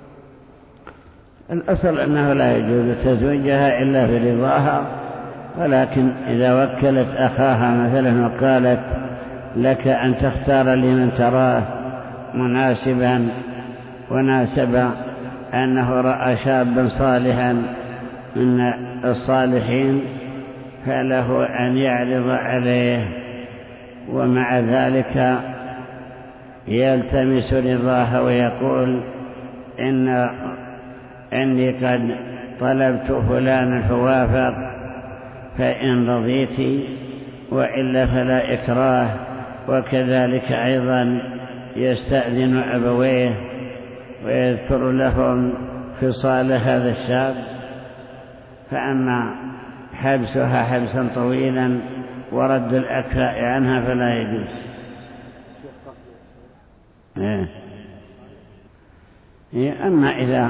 الأصل أنه لا يجوز تزويجها إلا برضاها، ولكن إذا وكلت أخاها مثلا وقالت: لك أن تختار لي من تراه مناسبا، وناسب أنه رأى شابا صالحا من الصالحين، فله أن يعرض عليه، ومع ذلك يلتمس رضاها ويقول: إن إني قد طلبت فلانا فوافق، فإن رضيت، وإلا فلا إكراه. وكذلك أيضا يستأذن أبويه ويذكر لهم خصال هذا الشاب. فأما حبسها حبسا طويلا ورد الأكفاء عنها فلا يجوز. أما إذا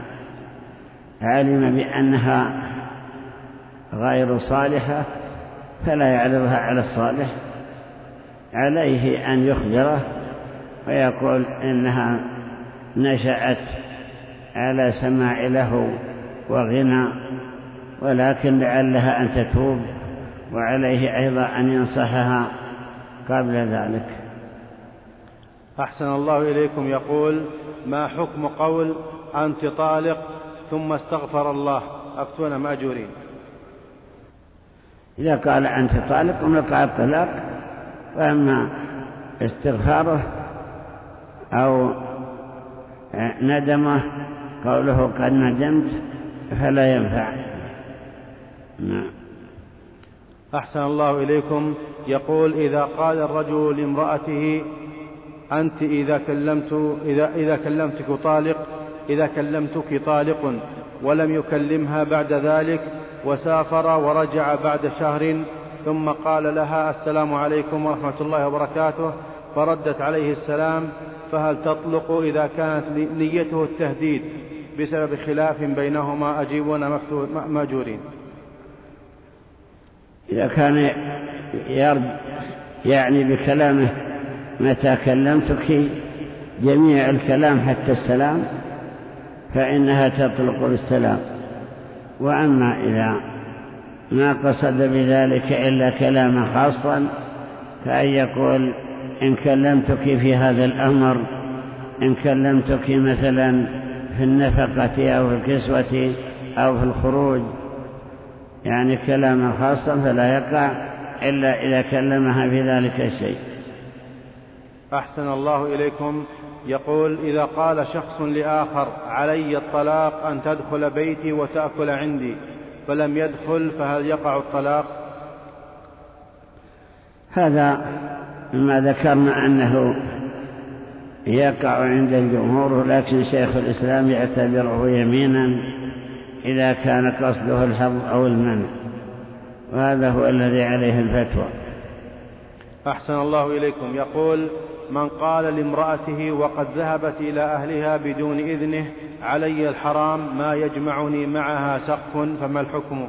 علم بأنها غير صالحة فلا يعرضها على الصالح، عليه أن يخبره ويقول إنها نشأت على سماع له وغنى، ولكن لعلها أن تتوب، وعليه أيضا أن ينصحها قبل ذلك. أحسن الله إليكم. يقول: ما حكم قول أنت طالق ثم استغفر الله؟ أفتونا مأجورين. إذا قال أنت طالق وقع الطلاق، وأما استغفاره أو ندمه قوله قد ندمت فلا ينفع. نعم. أحسن الله إليكم. يقول: إذا قال الرجل لامرأته أنت إذا كلمت إذا إذا كلمتك طالق إذا كلمتك طالق ولم يكلمها بعد ذلك، وسافر ورجع بعد شهر، ثم قال لها السلام عليكم ورحمة الله وبركاته، فردت عليه السلام، فهل تطلق إذا كانت نيته التهديد بسبب خلاف بينهما؟ أجيبون مأجورين. إذا كان يرد يعني بكلامه متى كلمتك جميع الكلام حتى السلام فإنها تطلق بالسلام. وأما إذا ما قصد بذلك إلا كلاما خاصا فأن يقول إن كلمتك في هذا الأمر، إن كلمتك مثلا في النفقة أو في الكسوة أو في الخروج، يعني كلاما خاصا فلا يقع إلا إذا كلمها في ذلك الشيء. أحسن الله إليكم. يقول: إذا قال شخص لآخر علي الطلاق أن تدخل بيتي وتأكل عندي، فلم يدخل، فهل يقع الطلاق؟ هذا ما ذكرنا أنه يقع عند الجمهور، لكن شيخ الإسلام يعتبره يمينا إذا كان قصده الحظ أو المنع، وهذا هو الذي عليه الفتوى. أحسن الله إليكم. يقول: من قال لامرأته وقد ذهبت إلى أهلها بدون إذنه علي الحرام ما يجمعني معها سقف، فما الحكم؟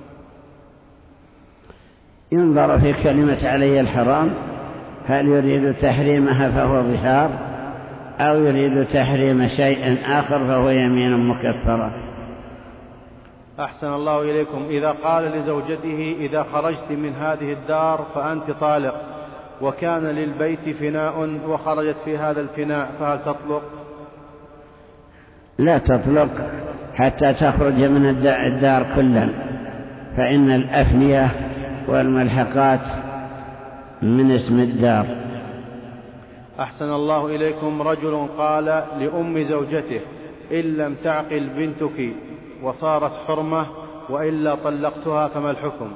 ينظر في كلمة علي الحرام، هل يريد تحريمها فهو ظهار، أو يريد تحريم شيء آخر فهو يمين مكفرة. أحسن الله إليكم. إذا قال لزوجته إذا خرجت من هذه الدار فأنت طالق، وكان للبيت فناء وخرجت في هذا الفناء، فهل تطلق؟ لا تطلق حتى تخرج من الدار كلا، فإن الأفنية والملحقات من اسم الدار. أحسن الله إليكم. رجل قال لأم زوجته إن لم تعقل بنتك وصارت حرمة وإلا طلقتها، فما الحكم؟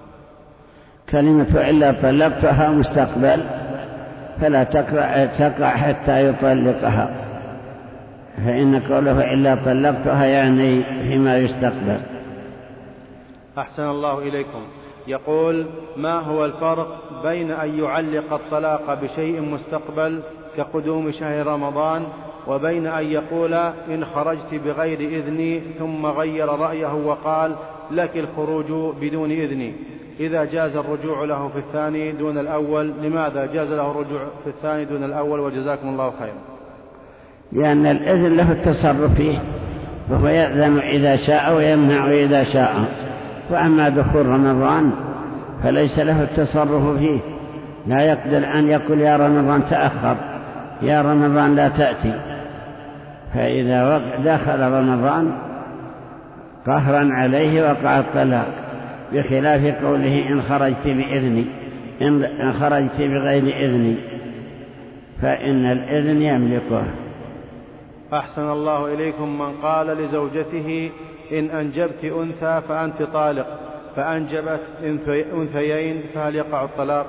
كلمة إلا طلقتها مستقبل، فلا تقع حتى يطلقها، فإن قوله إلا طلقتها يعني فيما يستقبل. أحسن الله إليكم. يقول: ما هو الفرق بين أن يعلق الطلاق بشيء مستقبل كقدوم شهر رمضان، وبين أن يقول إن خرجت بغير إذني ثم غير رأيه وقال لك الخروج بدون إذني؟ إذا جاز الرجوع له في الثاني دون الأول، لماذا جاز له الرجوع في الثاني دون الأول؟ وجزاكم الله خيرا. لأن الإذن له التصرف فيه، وهو يأذن إذا شاء ويمنع إذا شاء. وأما دخول رمضان فليس له التصرف فيه، لا يقدر أن يقول يا رمضان تأخر، يا رمضان لا تأتي. فإذا دخل رمضان قهرا عليه وقع الطلاق، بخلاف قوله إن خرجت بإذني، إن خرجت بغير إذني، فإن الإذن يملكه. أحسن الله إليكم. من قال لزوجته إن أنجبت أنثى فأنت طالق، فأنجبت أنثيين، فهل يقع الطلاق؟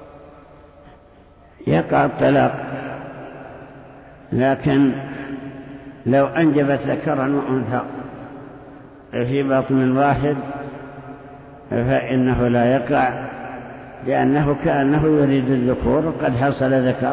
يقع الطلاق، لكن لو أنجبت ذكرا وأنثى في بطن واحد فإنه لا يقع، لأنه كأنه يريد الذكور وقد حصل ذكر.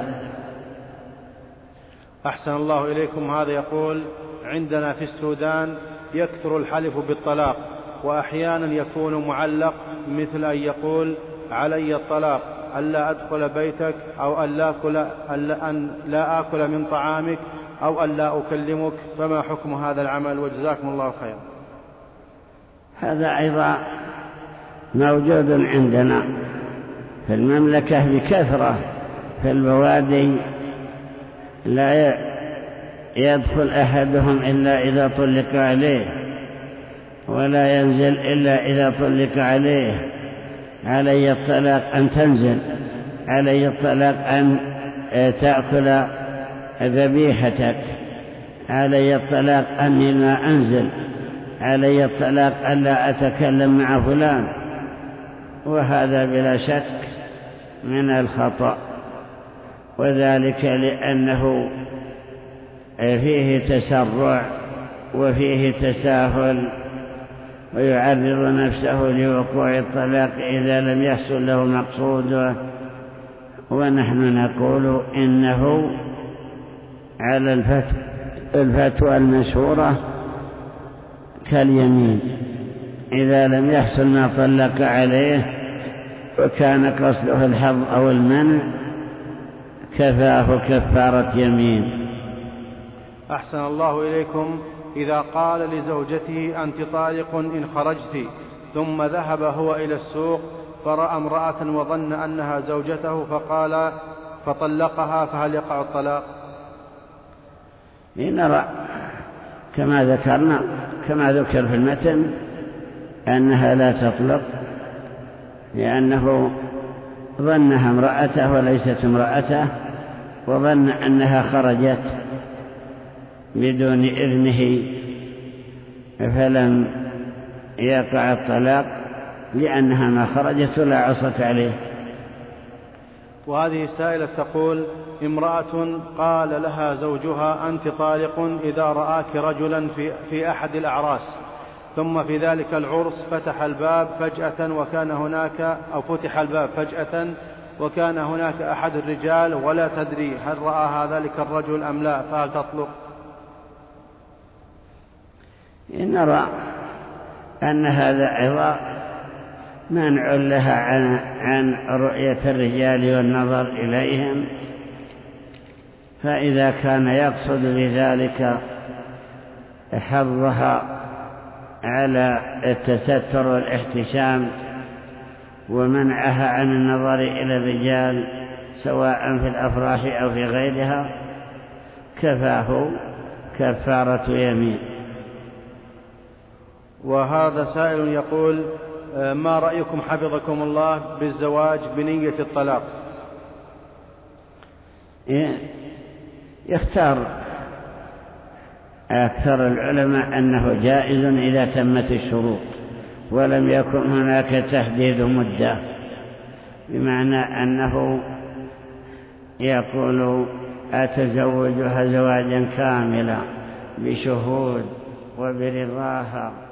أحسن الله إليكم. هذا يقول: عندنا في السودان يكثر الحلف بالطلاق، وأحيانا يكون معلق، مثل أن يقول: علي الطلاق، ألا أدخل بيتك، أو أن لا أكل, أن لا آكل من طعامك، أو أن لا أكلمك. فما حكم هذا العمل؟ وجزاكم الله خيرا. هذا أيضا موجود عندنا في المملكة بكثرة. في البوادي لا يدخل أحدهم إلا إذا طلق عليه، ولا ينزل إلا إذا طلق عليه. علي الطلاق أن تنزل، علي الطلاق أن تأكل ذبيحتك، علي الطلاق أني ما أنزل، علي الطلاق ألا أتكلم مع فلان. وهذا بلا شك من الخطأ، وذلك لأنه فيه تسرع وفيه تساهل، ويعرض نفسه لوقوع الطلاق إذا لم يحصل له مقصوده. ونحن نقول إنه على الفتوى المشهورة كاليمين، إذا لم يحصل ما طلق عليه وكان قصده الحظ أو المنع كفاه كفارة يمين. أحسن الله إليكم. إذا قال لزوجته: أنت طالق إن خرجت، ثم ذهب هو إلى السوق فرأى امرأة وظن أنها زوجته فقال فطلقها، فهل يقع الطلاق؟ نرى كما ذكرنا كما ذكر في المتن أنها لا تطلق، لأنه ظنها امرأته وليست امرأته، وظن أنها خرجت بدون إذنه، فلم يقع الطلاق لأنها ما خرجت ولا عصت عليه. وهذه السائلة تقول: امرأة قال لها زوجها: أنت طالق إذا رآك رجلا في, في أحد الأعراس، ثم في ذلك العرس فتح الباب فجأة وكان هناك أو فتح الباب فجأة وكان هناك أحد الرجال ولا تدري هل رأى ذلك الرجل أم لا، فهل تطلق؟ نرى أن هذا أيضا منع لها عن, عن رؤية الرجال والنظر إليهم، فإذا كان يقصد بذلك حظها على التستر والاحتشام ومنعها عن النظر إلى الرجال سواء في الأفراح أو في غيرها، كفاه كفارة يمين. وهذا سائل يقول: ما رأيكم حفظكم الله بالزواج بنية الطلاق؟ يختار أكثر العلماء أنه جائز إذا تمت الشروط ولم يكن هناك تحديد مدة، بمعنى أنه يقول: أتزوجها زواجا كاملا بشهود وبرضاها